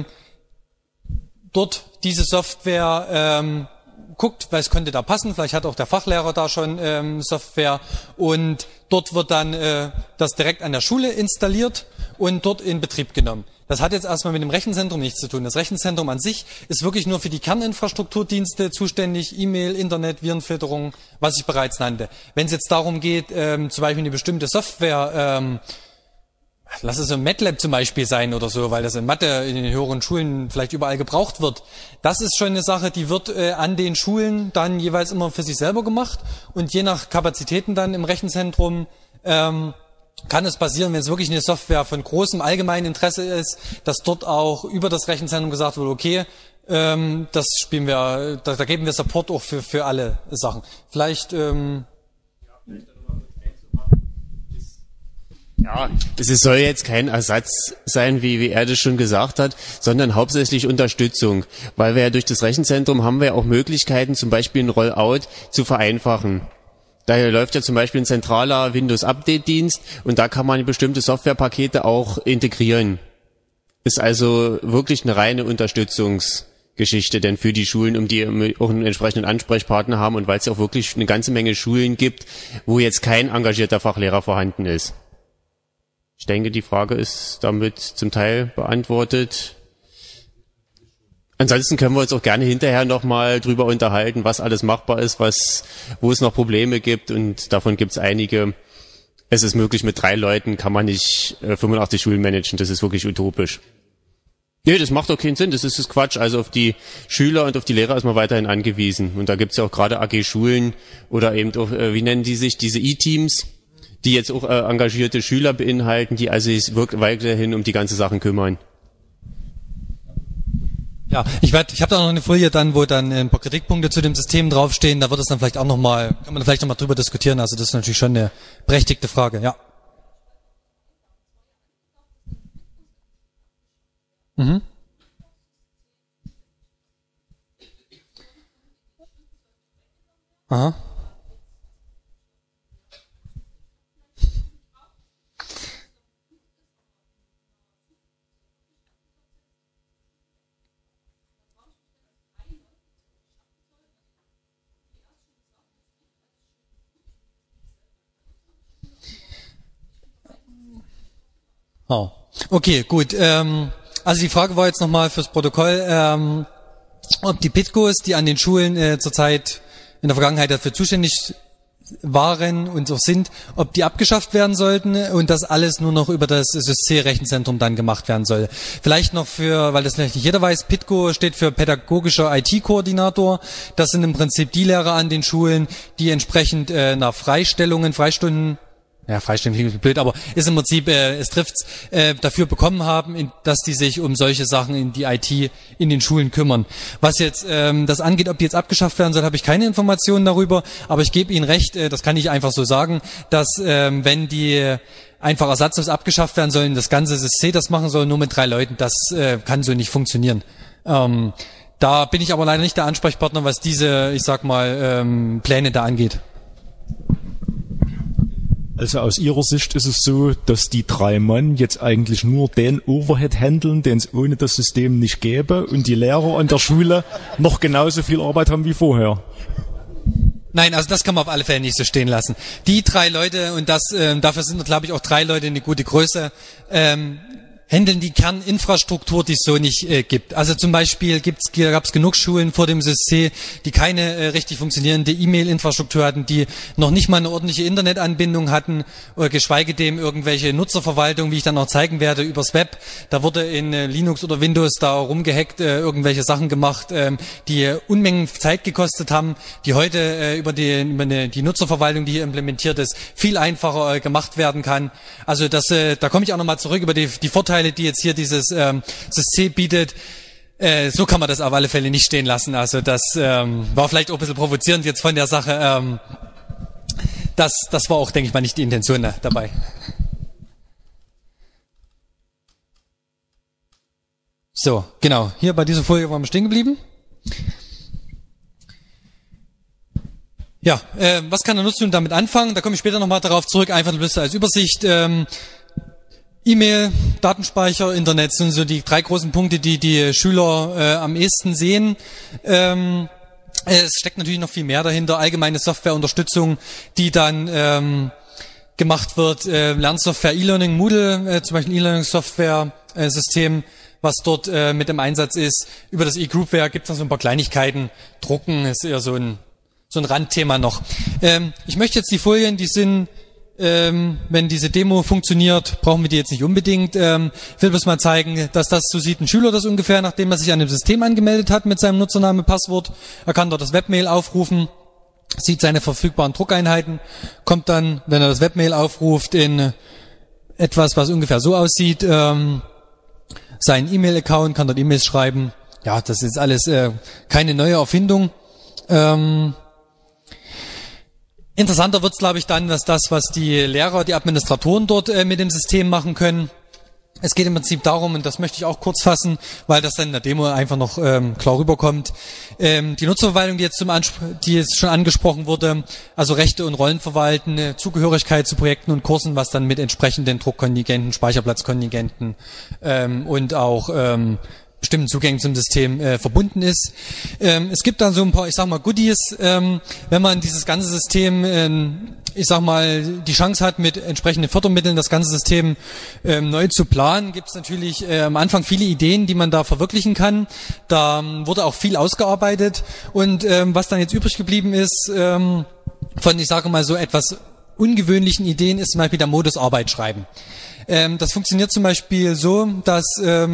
dort diese Software guckt, weil es könnte da passen, vielleicht hat auch der Fachlehrer da schon Software und dort wird dann das direkt an der Schule installiert und dort in Betrieb genommen. Das hat jetzt erstmal mit dem Rechenzentrum nichts zu tun. Das Rechenzentrum an sich ist wirklich nur für die Kerninfrastrukturdienste zuständig, E-Mail, Internet, Virenfilterung, was ich bereits nannte. Wenn es jetzt darum geht, zum Beispiel eine bestimmte Software lass es so ein MATLAB zum Beispiel sein oder so, weil das in Mathe in den höheren Schulen vielleicht überall gebraucht wird. Das ist schon eine Sache, die wird an den Schulen dann jeweils immer für sich selber gemacht und je nach Kapazitäten dann im Rechenzentrum kann es passieren, wenn es wirklich eine Software von großem allgemeinen Interesse ist, dass dort auch über das Rechenzentrum gesagt wird, okay, das spielen wir, da geben wir Support auch für alle Sachen. Vielleicht ja, es soll jetzt kein Ersatz sein, wie er das schon gesagt hat, sondern hauptsächlich Unterstützung. Weil wir ja durch das Rechenzentrum haben wir ja auch Möglichkeiten, zum Beispiel ein Rollout zu vereinfachen. Daher läuft ja zum Beispiel ein zentraler Windows-Update-Dienst und da kann man bestimmte Softwarepakete auch integrieren. Ist also wirklich eine reine Unterstützungsgeschichte denn für die Schulen, um die auch einen entsprechenden Ansprechpartner haben und weil es ja auch wirklich eine ganze Menge Schulen gibt, wo jetzt kein engagierter Fachlehrer vorhanden ist. Ich denke, die Frage ist damit zum Teil beantwortet. Ansonsten können wir uns auch gerne hinterher nochmal drüber unterhalten, was alles machbar ist, wo es noch Probleme gibt und davon gibt es einige. Es ist möglich, mit 3 Leuten kann man nicht 85 Schulen managen, das ist wirklich utopisch. Nee, das macht doch keinen Sinn, das ist Quatsch. Also auf die Schüler und auf die Lehrer ist man weiterhin angewiesen. Und da gibt es ja auch gerade AG-Schulen oder eben auch, wie nennen die sich, diese E-Teams, die jetzt auch engagierte Schüler beinhalten, die also sich weiterhin um die ganze Sachen kümmern. ja, ich habe da noch eine Folie dann, wo dann ein paar Kritikpunkte zu dem System draufstehen. Da wird es dann vielleicht auch nochmal, kann man vielleicht nochmal drüber diskutieren. Also das ist natürlich schon eine berechtigte Frage, ja. Mhm. Aha. Oh. Okay, gut. Also die Frage war jetzt nochmal fürs Protokoll, ob die Pitcos, die an den Schulen zurzeit in der Vergangenheit dafür zuständig waren und auch sind, ob die abgeschafft werden sollten und das alles nur noch über das SysC-Rechenzentrum dann gemacht werden soll. Vielleicht noch weil das vielleicht nicht jeder weiß, PITCO steht für pädagogischer IT-Koordinator. Das sind im Prinzip die Lehrer an den Schulen, die entsprechend nach Freistunden, klingt blöd, aber ist im Prinzip, es trifft's, dafür bekommen haben, dass die sich um solche Sachen in die IT in den Schulen kümmern. Was jetzt das angeht, ob die jetzt abgeschafft werden soll, habe ich keine Informationen darüber, aber ich gebe Ihnen recht, das kann ich einfach so sagen, dass wenn die einfach ersatzlos abgeschafft werden sollen, das ganze SysC das machen soll, nur mit 3 Leuten, das kann so nicht funktionieren. Da bin ich aber leider nicht der Ansprechpartner, was diese, ich sag mal, Pläne da angeht. Also aus Ihrer Sicht ist es so, dass die 3 Mann jetzt eigentlich nur den Overhead handeln, den es ohne das System nicht gäbe und die Lehrer an der Schule noch genauso viel Arbeit haben wie vorher. Nein, also das kann man auf alle Fälle nicht so stehen lassen. Die 3 Leute, und dafür sind, glaube ich, auch 3 Leute eine gute Größe, handeln die Kerninfrastruktur, die es so nicht gibt. Also zum Beispiel gab es genug Schulen vor dem SysC, die keine richtig funktionierende E-Mail-Infrastruktur hatten, die noch nicht mal eine ordentliche Internetanbindung hatten, oder geschweige denn irgendwelche Nutzerverwaltung, wie ich dann auch zeigen werde, übers Web. Da wurde in Linux oder Windows da rumgehackt, irgendwelche Sachen gemacht, die Unmengen Zeit gekostet haben, die heute über die Nutzerverwaltung, die hier implementiert ist, viel einfacher gemacht werden kann. Also da komme ich auch nochmal zurück über die Vorteile, die jetzt hier dieses SysC bietet. So kann man das auf alle Fälle nicht stehen lassen. Also das war vielleicht auch ein bisschen provozierend jetzt von der Sache. Das war auch, denke ich mal, nicht die Intention dabei. So, genau. Hier bei dieser Folie waren wir stehen geblieben. Ja, was kann der Nutzer nun damit anfangen? Da komme ich später nochmal darauf zurück. Einfach ein bisschen als Übersicht. E-Mail, Datenspeicher, Internet sind so die 3 großen Punkte, die die Schüler am ehesten sehen. Es steckt natürlich noch viel mehr dahinter. Allgemeine Softwareunterstützung, die dann gemacht wird. Lernsoftware, E-Learning, Moodle, zum Beispiel E-Learning-Software-System, was dort mit im Einsatz ist. Über das E-Groupware gibt es noch so ein paar Kleinigkeiten. Drucken ist eher so ein Randthema noch. Ich möchte jetzt die Folien, die sind wenn diese Demo funktioniert, brauchen wir die jetzt nicht unbedingt. Ich will bloß mal zeigen, dass das so sieht ein Schüler das ungefähr, nachdem er sich an dem System angemeldet hat mit seinem Nutzername, Passwort. Er kann dort das Webmail aufrufen, sieht seine verfügbaren Druckeinheiten, kommt dann, wenn er das Webmail aufruft, in etwas, was ungefähr so aussieht, seinen E-Mail-Account, kann dort E-Mails schreiben. Ja, das ist alles keine neue Erfindung. Interessanter wird's, glaube ich, dann, dass das, was die Lehrer, die Administratoren dort mit dem System machen können. Es geht im Prinzip darum, und das möchte ich auch kurz fassen, weil das dann in der Demo einfach noch klar rüberkommt. Die Nutzerverwaltung, die jetzt schon angesprochen wurde, also Rechte und Rollen verwalten, Zugehörigkeit zu Projekten und Kursen, was dann mit entsprechenden Druckkontingenten, Speicherplatzkontingenten und auch bestimmten Zugängen zum System verbunden ist. Es gibt dann so ein paar, ich sag mal, Goodies, wenn man dieses ganze System, ich sag mal, die Chance hat, mit entsprechenden Fördermitteln das ganze System neu zu planen, gibt es natürlich am Anfang viele Ideen, die man da verwirklichen kann. Da wurde auch viel ausgearbeitet und was dann jetzt übrig geblieben ist von, ich sage mal, so etwas ungewöhnlichen Ideen, ist zum Beispiel der Modus Arbeit schreiben. Das funktioniert zum Beispiel so, dass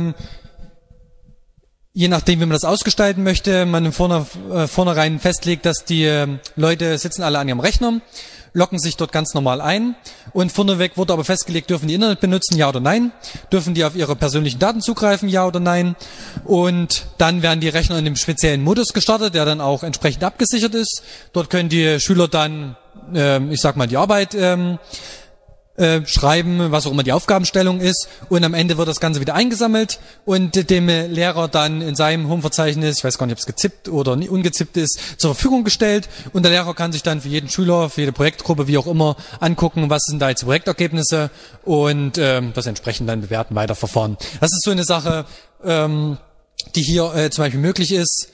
je nachdem, wie man das ausgestalten möchte, man vornherein festlegt, dass die Leute sitzen alle an ihrem Rechner, loggen sich dort ganz normal ein und vorneweg wurde aber festgelegt, dürfen die Internet benutzen, ja oder nein, dürfen die auf ihre persönlichen Daten zugreifen, ja oder nein, und dann werden die Rechner in dem speziellen Modus gestartet, der dann auch entsprechend abgesichert ist. Dort können die Schüler dann, ich sag mal, die Arbeit schreiben, was auch immer die Aufgabenstellung ist, und am Ende wird das Ganze wieder eingesammelt und dem Lehrer dann in seinem Home-Verzeichnis, ich weiß gar nicht, ob es gezippt oder ungezippt ist, zur Verfügung gestellt, und der Lehrer kann sich dann für jeden Schüler, für jede Projektgruppe, wie auch immer, angucken, was sind da jetzt Projektergebnisse und das entsprechend dann bewerten, weiterverfahren. Das ist so eine Sache, die hier zum Beispiel möglich ist.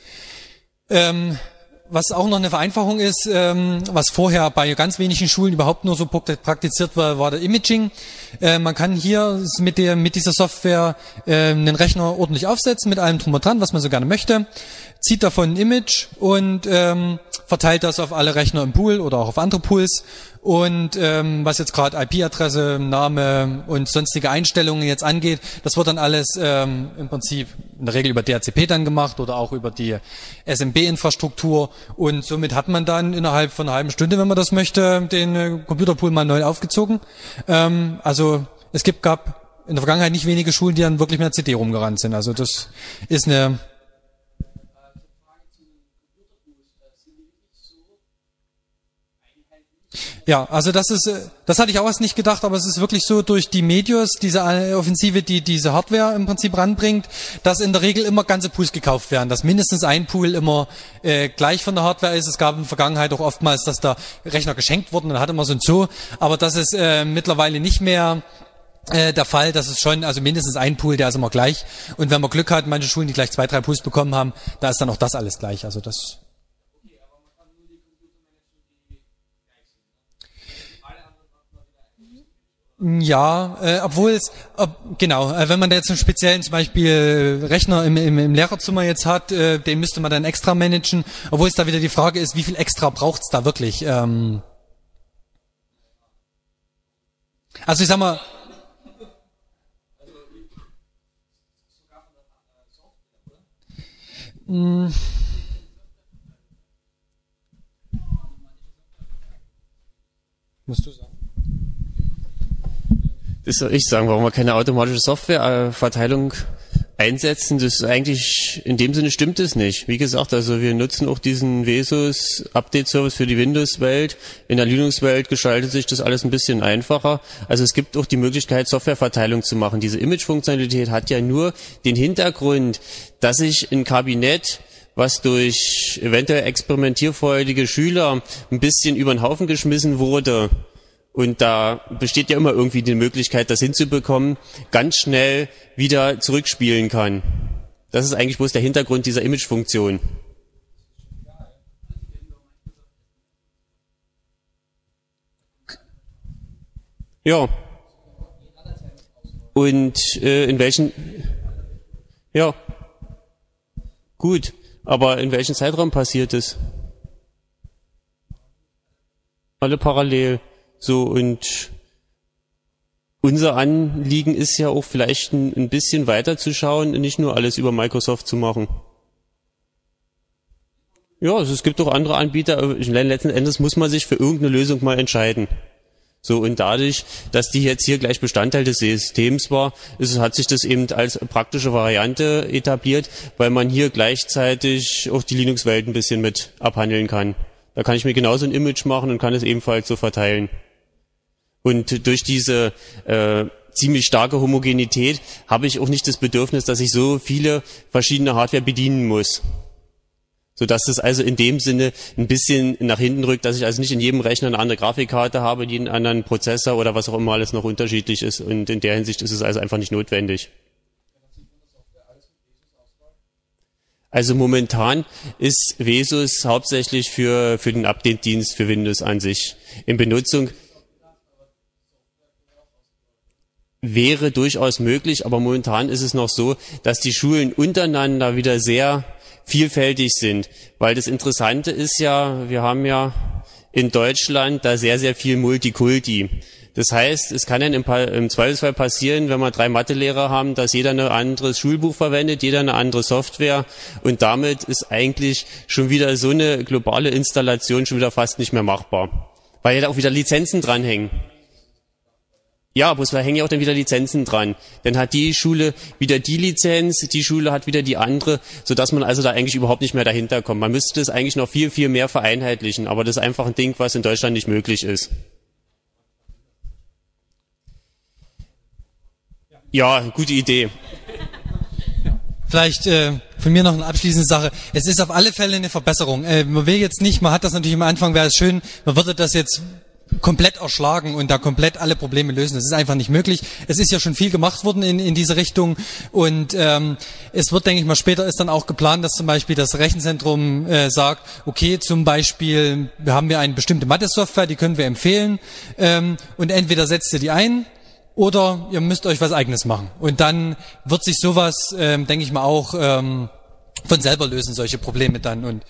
Was auch noch eine Vereinfachung ist, was vorher bei ganz wenigen Schulen überhaupt nur so praktiziert war der Imaging. Man kann hier mit dieser Software einen Rechner ordentlich aufsetzen, mit allem drum und dran, was man so gerne möchte, zieht davon ein Image und verteilt das auf alle Rechner im Pool oder auch auf andere Pools. Und was jetzt gerade IP-Adresse, Name und sonstige Einstellungen jetzt angeht, das wird dann alles im Prinzip in der Regel über DHCP dann gemacht oder auch über die SMB-Infrastruktur, und somit hat man dann innerhalb von einer halben Stunde, wenn man das möchte, den Computerpool mal neu aufgezogen. Also gab in der Vergangenheit nicht wenige Schulen, die dann wirklich mit einer CD rumgerannt sind. Also das ist eine... Ja, also das hatte ich auch erst nicht gedacht, aber es ist wirklich so, durch die Medios, diese Offensive, die diese Hardware im Prinzip ranbringt, dass in der Regel immer ganze Pools gekauft werden, dass mindestens ein Pool immer gleich von der Hardware ist. Es gab in der Vergangenheit auch oftmals, dass da Rechner geschenkt wurden, dann hat immer so ein Zoo, aber das ist mittlerweile nicht mehr der Fall. Das ist schon, also mindestens ein Pool, der ist immer gleich, und wenn man Glück hat, manche Schulen, die gleich 2, 3 Pools bekommen haben, da ist dann auch das alles gleich, also das... Ja, wenn man da jetzt einen speziellen, zum Beispiel Rechner im Lehrerzimmer jetzt hat, den müsste man dann extra managen, obwohl es da wieder die Frage ist, wie viel extra braucht's da wirklich? Also ich sag mal, musst du sagen. Das soll ich sagen, warum wir keine automatische Softwareverteilung einsetzen. Das ist eigentlich, in dem Sinne stimmt es nicht. Wie gesagt, also wir nutzen auch diesen Vesus Update Service für die Windows-Welt. In der Linux-Welt gestaltet sich das alles ein bisschen einfacher. Also es gibt auch die Möglichkeit, Softwareverteilung zu machen. Diese Image-Funktionalität hat ja nur den Hintergrund, dass sich ein Kabinett, was durch eventuell experimentierfreudige Schüler ein bisschen über den Haufen geschmissen wurde, und da besteht ja immer irgendwie die Möglichkeit, das hinzubekommen, ganz schnell wieder zurückspielen kann. Das ist eigentlich bloß der Hintergrund dieser Image-Funktion. Ja. Und in welchen... Ja. Gut. Aber in welchem Zeitraum passiert es? Alle parallel. So, und unser Anliegen ist ja auch vielleicht ein bisschen weiter zu schauen und nicht nur alles über Microsoft zu machen. Ja, also es gibt auch andere Anbieter, aber letzten Endes muss man sich für irgendeine Lösung mal entscheiden. So, und dadurch, dass die jetzt hier gleich Bestandteil des Systems war, hat sich das eben als praktische Variante etabliert, weil man hier gleichzeitig auch die Linux-Welt ein bisschen mit abhandeln kann. Da kann ich mir genauso ein Image machen und kann es ebenfalls so verteilen. Und durch diese ziemlich starke Homogenität habe ich auch nicht das Bedürfnis, dass ich so viele verschiedene Hardware bedienen muss. Sodass es also in dem Sinne ein bisschen nach hinten rückt, dass ich also nicht in jedem Rechner eine andere Grafikkarte habe, jeden anderen Prozessor oder was auch immer alles noch unterschiedlich ist. Und in der Hinsicht ist es also einfach nicht notwendig. Also momentan ist Vesus hauptsächlich für den Update-Dienst für Windows an sich in Benutzung. Wäre durchaus möglich, aber momentan ist es noch so, dass die Schulen untereinander wieder sehr vielfältig sind, weil das Interessante ist ja, wir haben ja in Deutschland da sehr, sehr viel Multikulti. Das heißt, es kann dann im Zweifelsfall passieren, wenn wir 3 Mathelehrer haben, dass jeder ein anderes Schulbuch verwendet, jeder eine andere Software und damit ist eigentlich schon wieder so eine globale Installation schon wieder fast nicht mehr machbar, weil ja da auch wieder Lizenzen dranhängen. Ja, bloß da hängen ja auch dann wieder Lizenzen dran. Dann hat die Schule wieder die Lizenz, die Schule hat wieder die andere, sodass man also da eigentlich überhaupt nicht mehr dahinter kommt. Man müsste das eigentlich noch viel, viel mehr vereinheitlichen, aber das ist einfach ein Ding, was in Deutschland nicht möglich ist. Ja, gute Idee. Vielleicht von mir noch eine abschließende Sache. Es ist auf alle Fälle eine Verbesserung. Man will jetzt nicht, man hat das natürlich am Anfang, wäre es schön, man würde das jetzt komplett erschlagen und da komplett alle Probleme lösen. Das ist einfach nicht möglich. Es ist ja schon viel gemacht worden in diese Richtung und es wird, denke ich mal, später ist dann auch geplant, dass zum Beispiel das Rechenzentrum sagt, okay, zum Beispiel haben wir eine bestimmte Mathe-Software, die können wir empfehlen und entweder setzt ihr die ein oder ihr müsst euch was Eigenes machen. Und dann wird sich sowas, denke ich mal, auch von selber lösen, solche Probleme dann und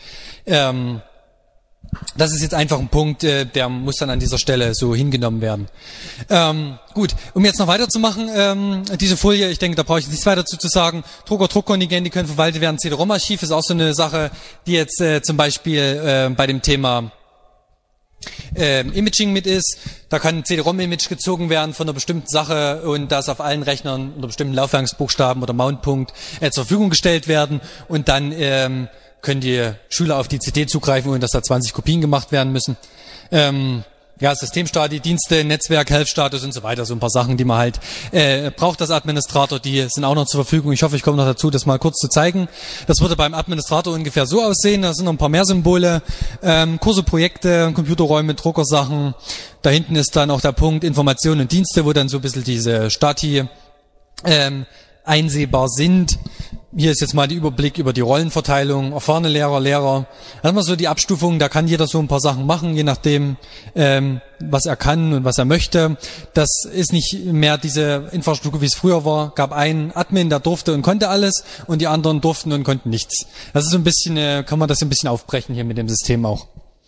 das ist jetzt einfach ein Punkt, der muss dann an dieser Stelle so hingenommen werden. Gut, um jetzt noch weiterzumachen, diese Folie, ich denke, da brauche ich nichts weiter zu sagen. Drucker-Druckkontingent, die können verwaltet werden. CD-ROM-Archiv ist auch so eine Sache, die jetzt zum Beispiel bei dem Thema Imaging mit ist. Da kann ein CD-ROM-Image gezogen werden von einer bestimmten Sache und das auf allen Rechnern unter bestimmten Laufwerksbuchstaben oder Mountpunkt zur Verfügung gestellt werden und dann können die Schüler auf die CD zugreifen, ohne dass da 20 Kopien gemacht werden müssen. Ja, Systemstati, Dienste, Netzwerk, Health-Status und so weiter, so ein paar Sachen, die man halt braucht als Administrator, die sind auch noch zur Verfügung. Ich hoffe, ich komme noch dazu, das mal kurz zu zeigen. Das würde beim Administrator ungefähr so aussehen, da sind noch ein paar mehr Symbole, Kurse, Projekte, Computerräume, Druckersachen. Da hinten ist dann auch der Punkt Informationen und Dienste, wo dann so ein bisschen diese Stati einsehbar sind. Hier ist jetzt mal der Überblick über die Rollenverteilung, erfahrene Lehrer. Da haben wir so die Abstufung, da kann jeder so ein paar Sachen machen, je nachdem, was er kann und was er möchte. Das ist nicht mehr diese Infrastruktur, wie es früher war. Gab einen Admin, der durfte und konnte alles und die anderen durften und konnten nichts. Das ist so ein bisschen, kann man das ein bisschen aufbrechen hier mit dem System auch.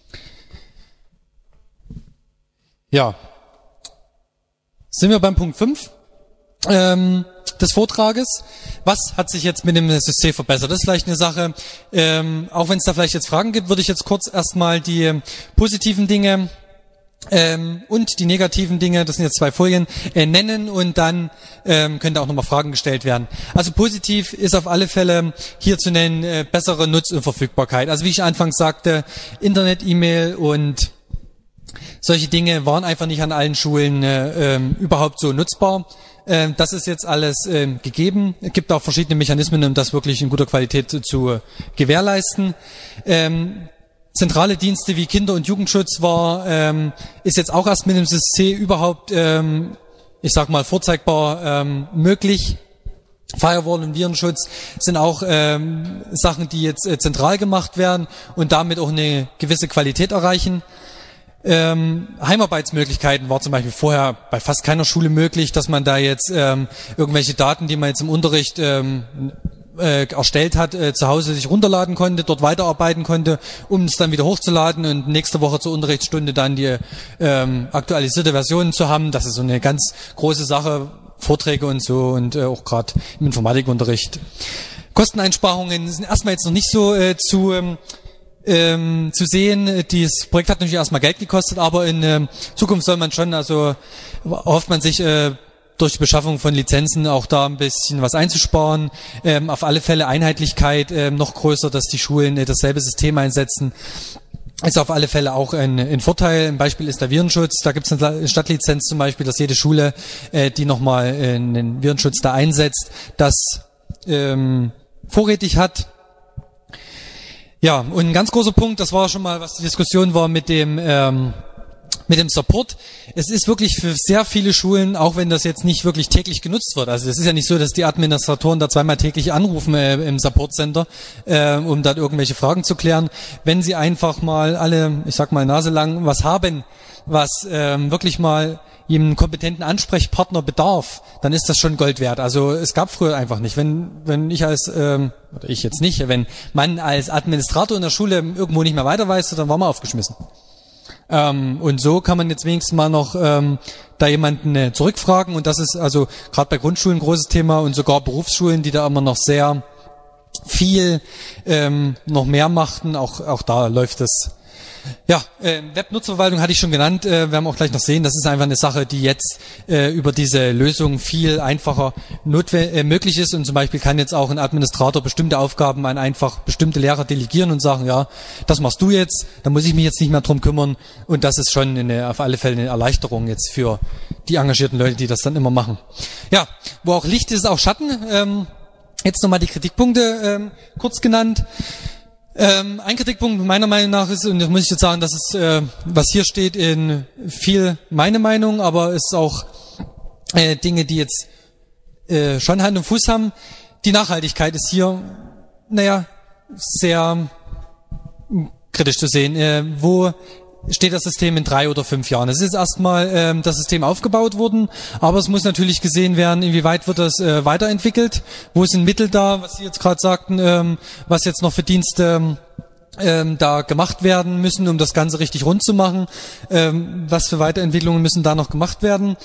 Ja. Sind wir beim Punkt 5. Des Vortrages. Was hat sich jetzt mit dem System verbessert? Das ist vielleicht eine Sache, auch wenn es da vielleicht jetzt Fragen gibt, würde ich jetzt kurz erstmal die positiven Dinge und die negativen Dinge, das sind jetzt 2 Folien, nennen und dann können da auch nochmal Fragen gestellt werden. Also positiv ist auf alle Fälle hier zu nennen bessere Nutz- und Verfügbarkeit. Also wie ich anfangs sagte, Internet, E-Mail und solche Dinge waren einfach nicht an allen Schulen überhaupt so nutzbar. Das ist jetzt alles gegeben. Es gibt auch verschiedene Mechanismen, um das wirklich in guter Qualität zu gewährleisten. Zentrale Dienste wie Kinder- und Jugendschutz ist jetzt auch erst mit dem System überhaupt, ich sag mal, vorzeigbar möglich. Firewall und Virenschutz sind auch Sachen, die jetzt zentral gemacht werden und damit auch eine gewisse Qualität erreichen. Heimarbeitsmöglichkeiten war zum Beispiel vorher bei fast keiner Schule möglich, dass man da jetzt irgendwelche Daten, die man jetzt im Unterricht erstellt hat, zu Hause sich runterladen konnte, dort weiterarbeiten konnte, um es dann wieder hochzuladen und nächste Woche zur Unterrichtsstunde dann die aktualisierte Version zu haben. Das ist so eine ganz große Sache, Vorträge und so und auch gerade im Informatikunterricht. Kosteneinsparungen sind erstmal jetzt noch nicht so zu sehen. Dieses Projekt hat natürlich erstmal Geld gekostet, aber in Zukunft soll man schon, also hofft man sich durch die Beschaffung von Lizenzen auch da ein bisschen was einzusparen. Auf alle Fälle Einheitlichkeit noch größer, dass die Schulen dasselbe System einsetzen. Ist auf alle Fälle auch ein Vorteil. Ein Beispiel ist der Virenschutz. Da gibt es eine Stadtlizenz zum Beispiel, dass jede Schule, die nochmal einen Virenschutz da einsetzt, das vorrätig hat. Ja, und ein ganz großer Punkt, das war schon mal, was die Diskussion war mit dem Support. Es ist wirklich für sehr viele Schulen, auch wenn das jetzt nicht wirklich täglich genutzt wird. Also es ist ja nicht so, dass die Administratoren da zweimal täglich anrufen im Support Center, um da irgendwelche Fragen zu klären. Wenn sie einfach mal alle, ich sag mal naselang, was haben, was wirklich mal jedem kompetenten Ansprechpartner bedarf, dann ist das schon Gold wert. Also es gab früher einfach nicht. Wenn ich als, oder ich jetzt nicht, wenn man als Administrator in der Schule irgendwo nicht mehr weiter weiß, dann war man aufgeschmissen. Und so kann man jetzt wenigstens mal noch da jemanden zurückfragen, und das ist also gerade bei Grundschulen ein großes Thema und sogar Berufsschulen, die da immer noch sehr viel noch mehr machten, auch da läuft es. Ja, Webnutzerverwaltung hatte ich schon genannt, wir haben auch gleich noch sehen, das ist einfach eine Sache, die jetzt über diese Lösung viel einfacher möglich ist, und zum Beispiel kann jetzt auch ein Administrator bestimmte Aufgaben an einfach bestimmte Lehrer delegieren und sagen, ja, das machst du jetzt, da muss ich mich jetzt nicht mehr drum kümmern, und das ist schon auf alle Fälle eine Erleichterung jetzt für die engagierten Leute, die das dann immer machen. Ja, wo auch Licht ist, auch Schatten. Jetzt nochmal die Kritikpunkte kurz genannt. Ein Kritikpunkt meiner Meinung nach ist, und das muss ich jetzt sagen, das ist, was hier steht, in viel meine Meinung, aber es ist auch Dinge, die jetzt schon Hand und Fuß haben. Die Nachhaltigkeit ist hier, sehr kritisch zu sehen. Wo steht das System in 3 oder 5 Jahren? Es ist erstmal das System aufgebaut worden, aber es muss natürlich gesehen werden, inwieweit wird das weiterentwickelt, wo sind Mittel da, was Sie jetzt gerade sagten, was jetzt noch für Dienste da gemacht werden müssen, um das Ganze richtig rund zu machen, was für Weiterentwicklungen müssen da noch gemacht werden.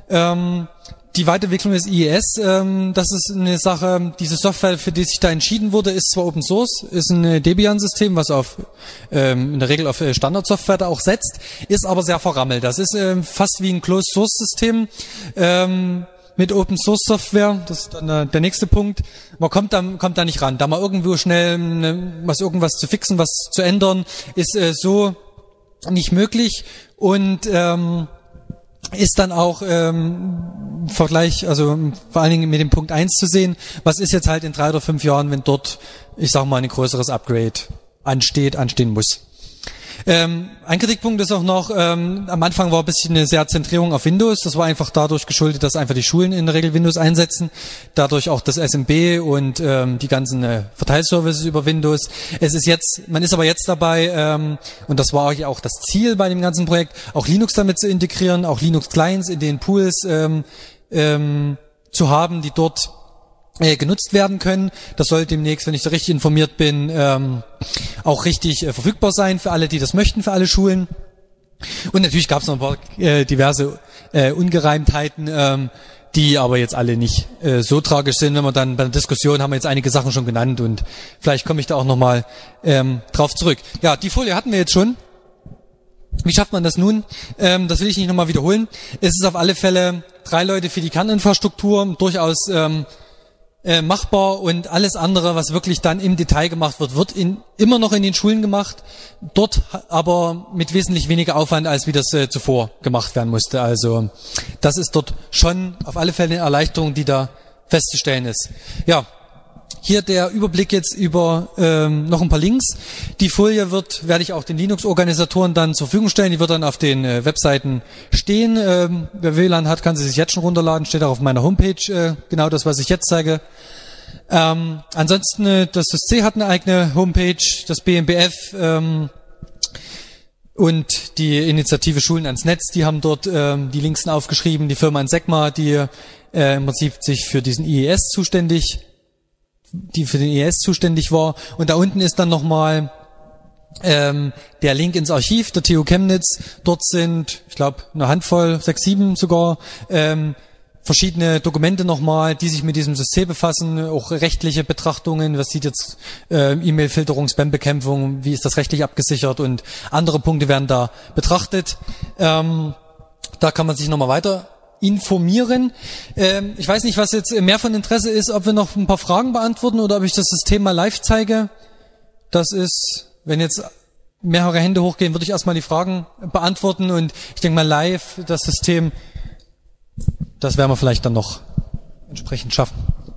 Die Weiterentwicklung des IES, das ist eine Sache, diese Software, für die sich da entschieden wurde, ist zwar Open Source, ist ein Debian-System, was in der Regel auf Standardsoftware da auch setzt, ist aber sehr verrammelt. Das ist fast wie ein Closed-Source-System mit Open Source Software. Das ist dann der nächste Punkt. Man kommt da nicht ran. Da mal irgendwo schnell irgendwas zu fixen, was zu ändern, ist so nicht möglich, und ist dann auch im Vergleich, also vor allen Dingen mit dem Punkt 1 zu sehen, was ist jetzt halt in 3 oder 5 Jahren, wenn dort, ich sag mal, ein größeres Upgrade anstehen muss. Ein Kritikpunkt ist auch noch, am Anfang war ein bisschen eine sehr Zentrierung auf Windows. Das war einfach dadurch geschuldet, dass einfach die Schulen in der Regel Windows einsetzen. Dadurch auch das SMB und die ganzen Verteilservices über Windows. Man ist aber jetzt dabei, und das war auch das Ziel bei dem ganzen Projekt, auch Linux damit zu integrieren, auch Linux-Clients in den Pools zu haben, die dort genutzt werden können. Das soll demnächst, wenn ich da richtig informiert bin, auch richtig verfügbar sein für alle, die das möchten, für alle Schulen. Und natürlich gab es noch ein paar diverse Ungereimtheiten, die aber jetzt alle nicht so tragisch sind. Wenn wir dann bei der Diskussion haben wir jetzt einige Sachen schon genannt, und vielleicht komme ich da auch nochmal drauf zurück. Ja, die Folie hatten wir jetzt schon. Wie schafft man das nun? Das will ich nicht nochmal wiederholen. Es ist auf alle Fälle 3 Leute für die Kerninfrastruktur, durchaus machbar, und alles andere, was wirklich dann im Detail gemacht wird immer noch in den Schulen gemacht, dort aber mit wesentlich weniger Aufwand, als wie das zuvor gemacht werden musste. Also das ist dort schon auf alle Fälle eine Erleichterung, die da festzustellen ist. Ja, hier der Überblick jetzt über noch ein paar Links. Die Folie werde ich auch den Linux-Organisatoren dann zur Verfügung stellen. Die wird dann auf den Webseiten stehen. Wer WLAN hat, kann sie sich jetzt schon runterladen. Steht auch auf meiner Homepage genau das, was ich jetzt zeige. Ansonsten, das SC hat eine eigene Homepage, das BMBF und die Initiative Schulen ans Netz, die haben dort die Links aufgeschrieben. Die Firma Ansegma, die im Prinzip sich für diesen IES zuständig die für den ES zuständig war. Und da unten ist dann nochmal der Link ins Archiv der TU Chemnitz. Dort sind, ich glaube, eine Handvoll, 6, 7 sogar, verschiedene Dokumente nochmal, die sich mit diesem System befassen, auch rechtliche Betrachtungen, was sieht jetzt E-Mail-Filterung, Spam-Bekämpfung, wie ist das rechtlich abgesichert und andere Punkte werden da betrachtet. Da kann man sich nochmal weiter informieren. Ich weiß nicht, was jetzt mehr von Interesse ist, ob wir noch ein paar Fragen beantworten oder ob ich das System mal live zeige. Das ist, wenn jetzt mehrere Hände hochgehen, würde ich erstmal die Fragen beantworten und ich denke mal live das System, das werden wir vielleicht dann noch entsprechend schaffen.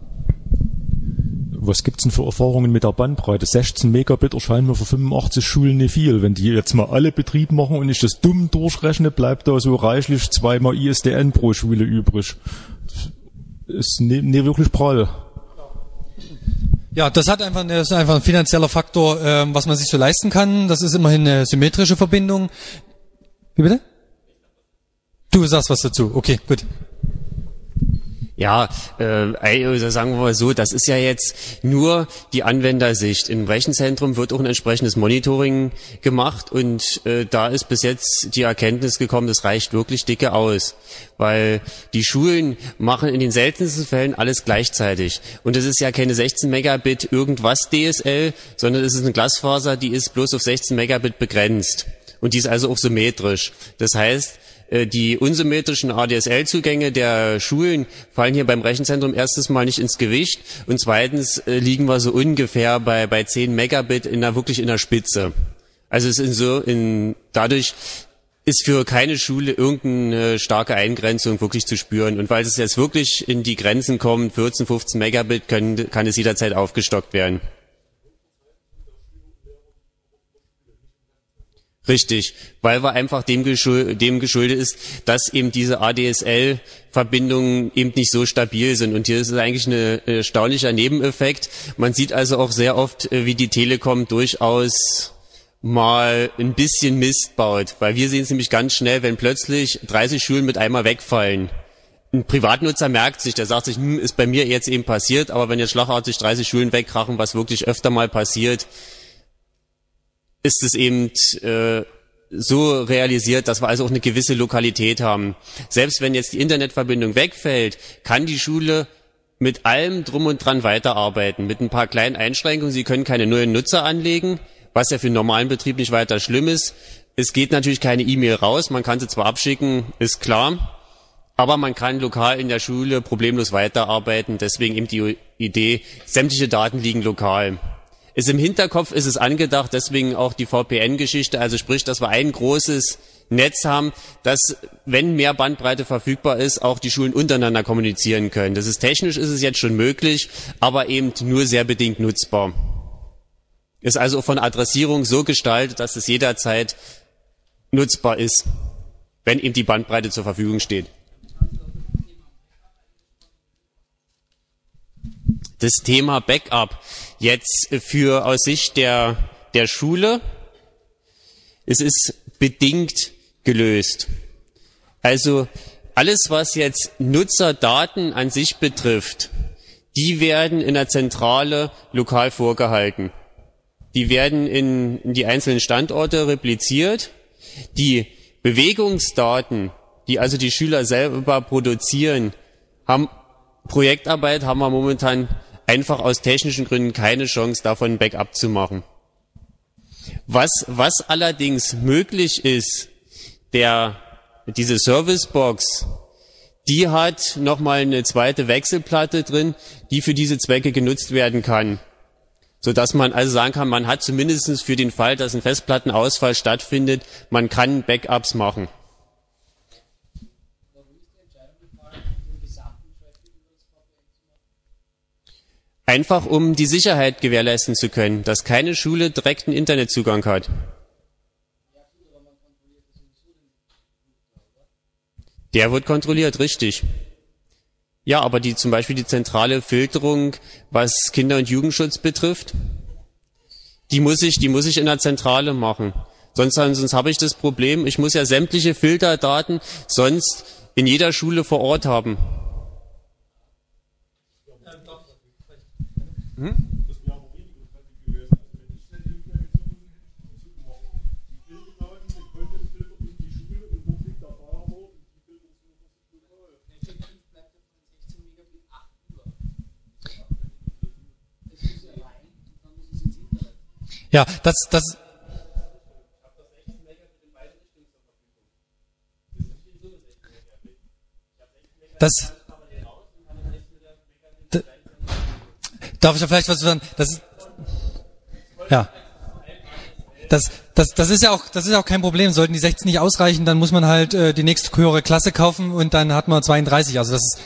Was gibt's denn für Erfahrungen mit der Bandbreite? 16 Megabit erscheinen mir für 85 Schulen nicht viel. Wenn die jetzt mal alle Betrieb machen und ich das dumm durchrechne, bleibt da so reichlich 2 ISDN pro Schule übrig. Ist nicht wirklich prall. Ja, das ist einfach ein finanzieller Faktor, was man sich so leisten kann. Das ist immerhin eine symmetrische Verbindung. Wie bitte? Du sagst was dazu. Okay, gut. Ja, also sagen wir mal so, das ist ja jetzt nur die Anwendersicht. Im Rechenzentrum wird auch ein entsprechendes Monitoring gemacht und da ist bis jetzt die Erkenntnis gekommen, das reicht wirklich dicke aus, weil die Schulen machen in den seltensten Fällen alles gleichzeitig. Und es ist ja keine 16 Megabit irgendwas DSL, sondern es ist eine Glasfaser, die ist bloß auf 16 Megabit begrenzt. Und die ist also auch symmetrisch. Das heißt, die unsymmetrischen ADSL-Zugänge der Schulen fallen hier beim Rechenzentrum erstens mal nicht ins Gewicht und zweitens liegen wir so ungefähr bei 10 Megabit wirklich in der Spitze. Also es ist dadurch ist für keine Schule irgendeine starke Eingrenzung wirklich zu spüren. Und weil es jetzt wirklich in die Grenzen kommt, 14, 15 Megabit, kann es jederzeit aufgestockt werden. Richtig, weil wir einfach dem geschuldet ist, dass eben diese ADSL-Verbindungen eben nicht so stabil sind. Und hier ist es eigentlich ein erstaunlicher Nebeneffekt. Man sieht also auch sehr oft, wie die Telekom durchaus mal ein bisschen Mist baut. Weil wir sehen es nämlich ganz schnell, wenn plötzlich 30 Schulen mit einmal wegfallen. Ein Privatnutzer merkt sich, der sagt sich, ist bei mir jetzt eben passiert, aber wenn jetzt schlagartig 30 Schulen wegkrachen, was wirklich öfter mal passiert, ist es eben so realisiert, dass wir also auch eine gewisse Lokalität haben. Selbst wenn jetzt die Internetverbindung wegfällt, kann die Schule mit allem drum und dran weiterarbeiten, mit ein paar kleinen Einschränkungen. Sie können keine neuen Nutzer anlegen, was ja für einen normalen Betrieb nicht weiter schlimm ist. Es geht natürlich keine E-Mail raus, man kann sie zwar abschicken, ist klar, aber man kann lokal in der Schule problemlos weiterarbeiten. Deswegen eben die Idee, sämtliche Daten liegen lokal. Im Hinterkopf ist es angedacht, deswegen auch die VPN-Geschichte, also sprich, dass wir ein großes Netz haben, dass, wenn mehr Bandbreite verfügbar ist, auch die Schulen untereinander kommunizieren können. Technisch ist es jetzt schon möglich, aber eben nur sehr bedingt nutzbar. Ist also von Adressierung so gestaltet, dass es jederzeit nutzbar ist, wenn eben die Bandbreite zur Verfügung steht. Das Thema Backup jetzt aus Sicht der Schule, es ist bedingt gelöst. Also alles, was jetzt Nutzerdaten an sich betrifft, die werden in der Zentrale lokal vorgehalten. Die werden in die einzelnen Standorte repliziert. Die Bewegungsdaten, die also die Schüler selber produzieren, Projektarbeit haben wir momentan einfach aus technischen Gründen keine Chance, davon ein Backup zu machen. Was allerdings möglich ist, diese Servicebox, die hat nochmal eine zweite Wechselplatte drin, die für diese Zwecke genutzt werden kann. Sodass man also sagen kann, man hat zumindest für den Fall, dass ein Festplattenausfall stattfindet, man kann Backups machen. Einfach um die Sicherheit gewährleisten zu können, dass keine Schule direkten Internetzugang hat. Der wird kontrolliert, richtig. Ja, aber zum Beispiel die zentrale Filterung, was Kinder- und Jugendschutz betrifft, die muss ich in der Zentrale machen. Sonst habe ich das Problem, ich muss ja sämtliche Filterdaten sonst in jeder Schule vor Ort haben. Ja, das darf ich da vielleicht was sagen? Das ist ja auch kein Problem. Sollten die 16 nicht ausreichen, dann muss man halt die nächste höhere Klasse kaufen und dann hat man 32. Also das ist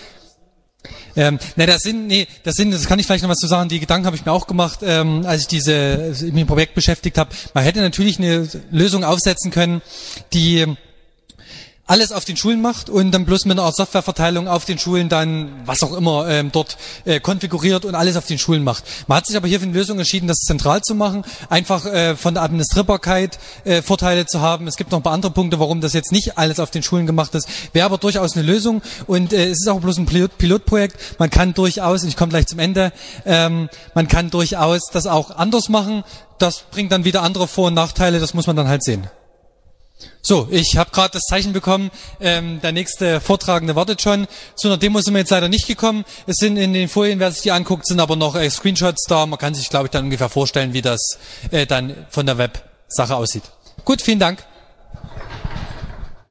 das kann ich vielleicht noch was zu sagen. Die Gedanken habe ich mir auch gemacht, als ich mich mit dem Projekt beschäftigt habe. Man hätte natürlich eine Lösung aufsetzen können, die alles auf den Schulen macht und dann bloß mit einer Art Softwareverteilung auf den Schulen dann, was auch immer, dort konfiguriert und alles auf den Schulen macht. Man hat sich aber hier für eine Lösung entschieden, das zentral zu machen, einfach von der Administrierbarkeit Vorteile zu haben. Es gibt noch ein paar andere Punkte, warum das jetzt nicht alles auf den Schulen gemacht ist. Wäre aber durchaus eine Lösung und es ist auch bloß ein Pilotprojekt. Man kann durchaus, und ich komme gleich zum Ende, man kann durchaus das auch anders machen. Das bringt dann wieder andere Vor- und Nachteile, das muss man dann halt sehen. So, ich habe gerade das Zeichen bekommen, der nächste Vortragende wartet schon. Zu einer Demo sind wir jetzt leider nicht gekommen. Es sind in den Folien, wer sich die anguckt, sind aber noch Screenshots da. Man kann sich, glaube ich, dann ungefähr vorstellen, wie das dann von der Web-Sache aussieht. Gut, vielen Dank.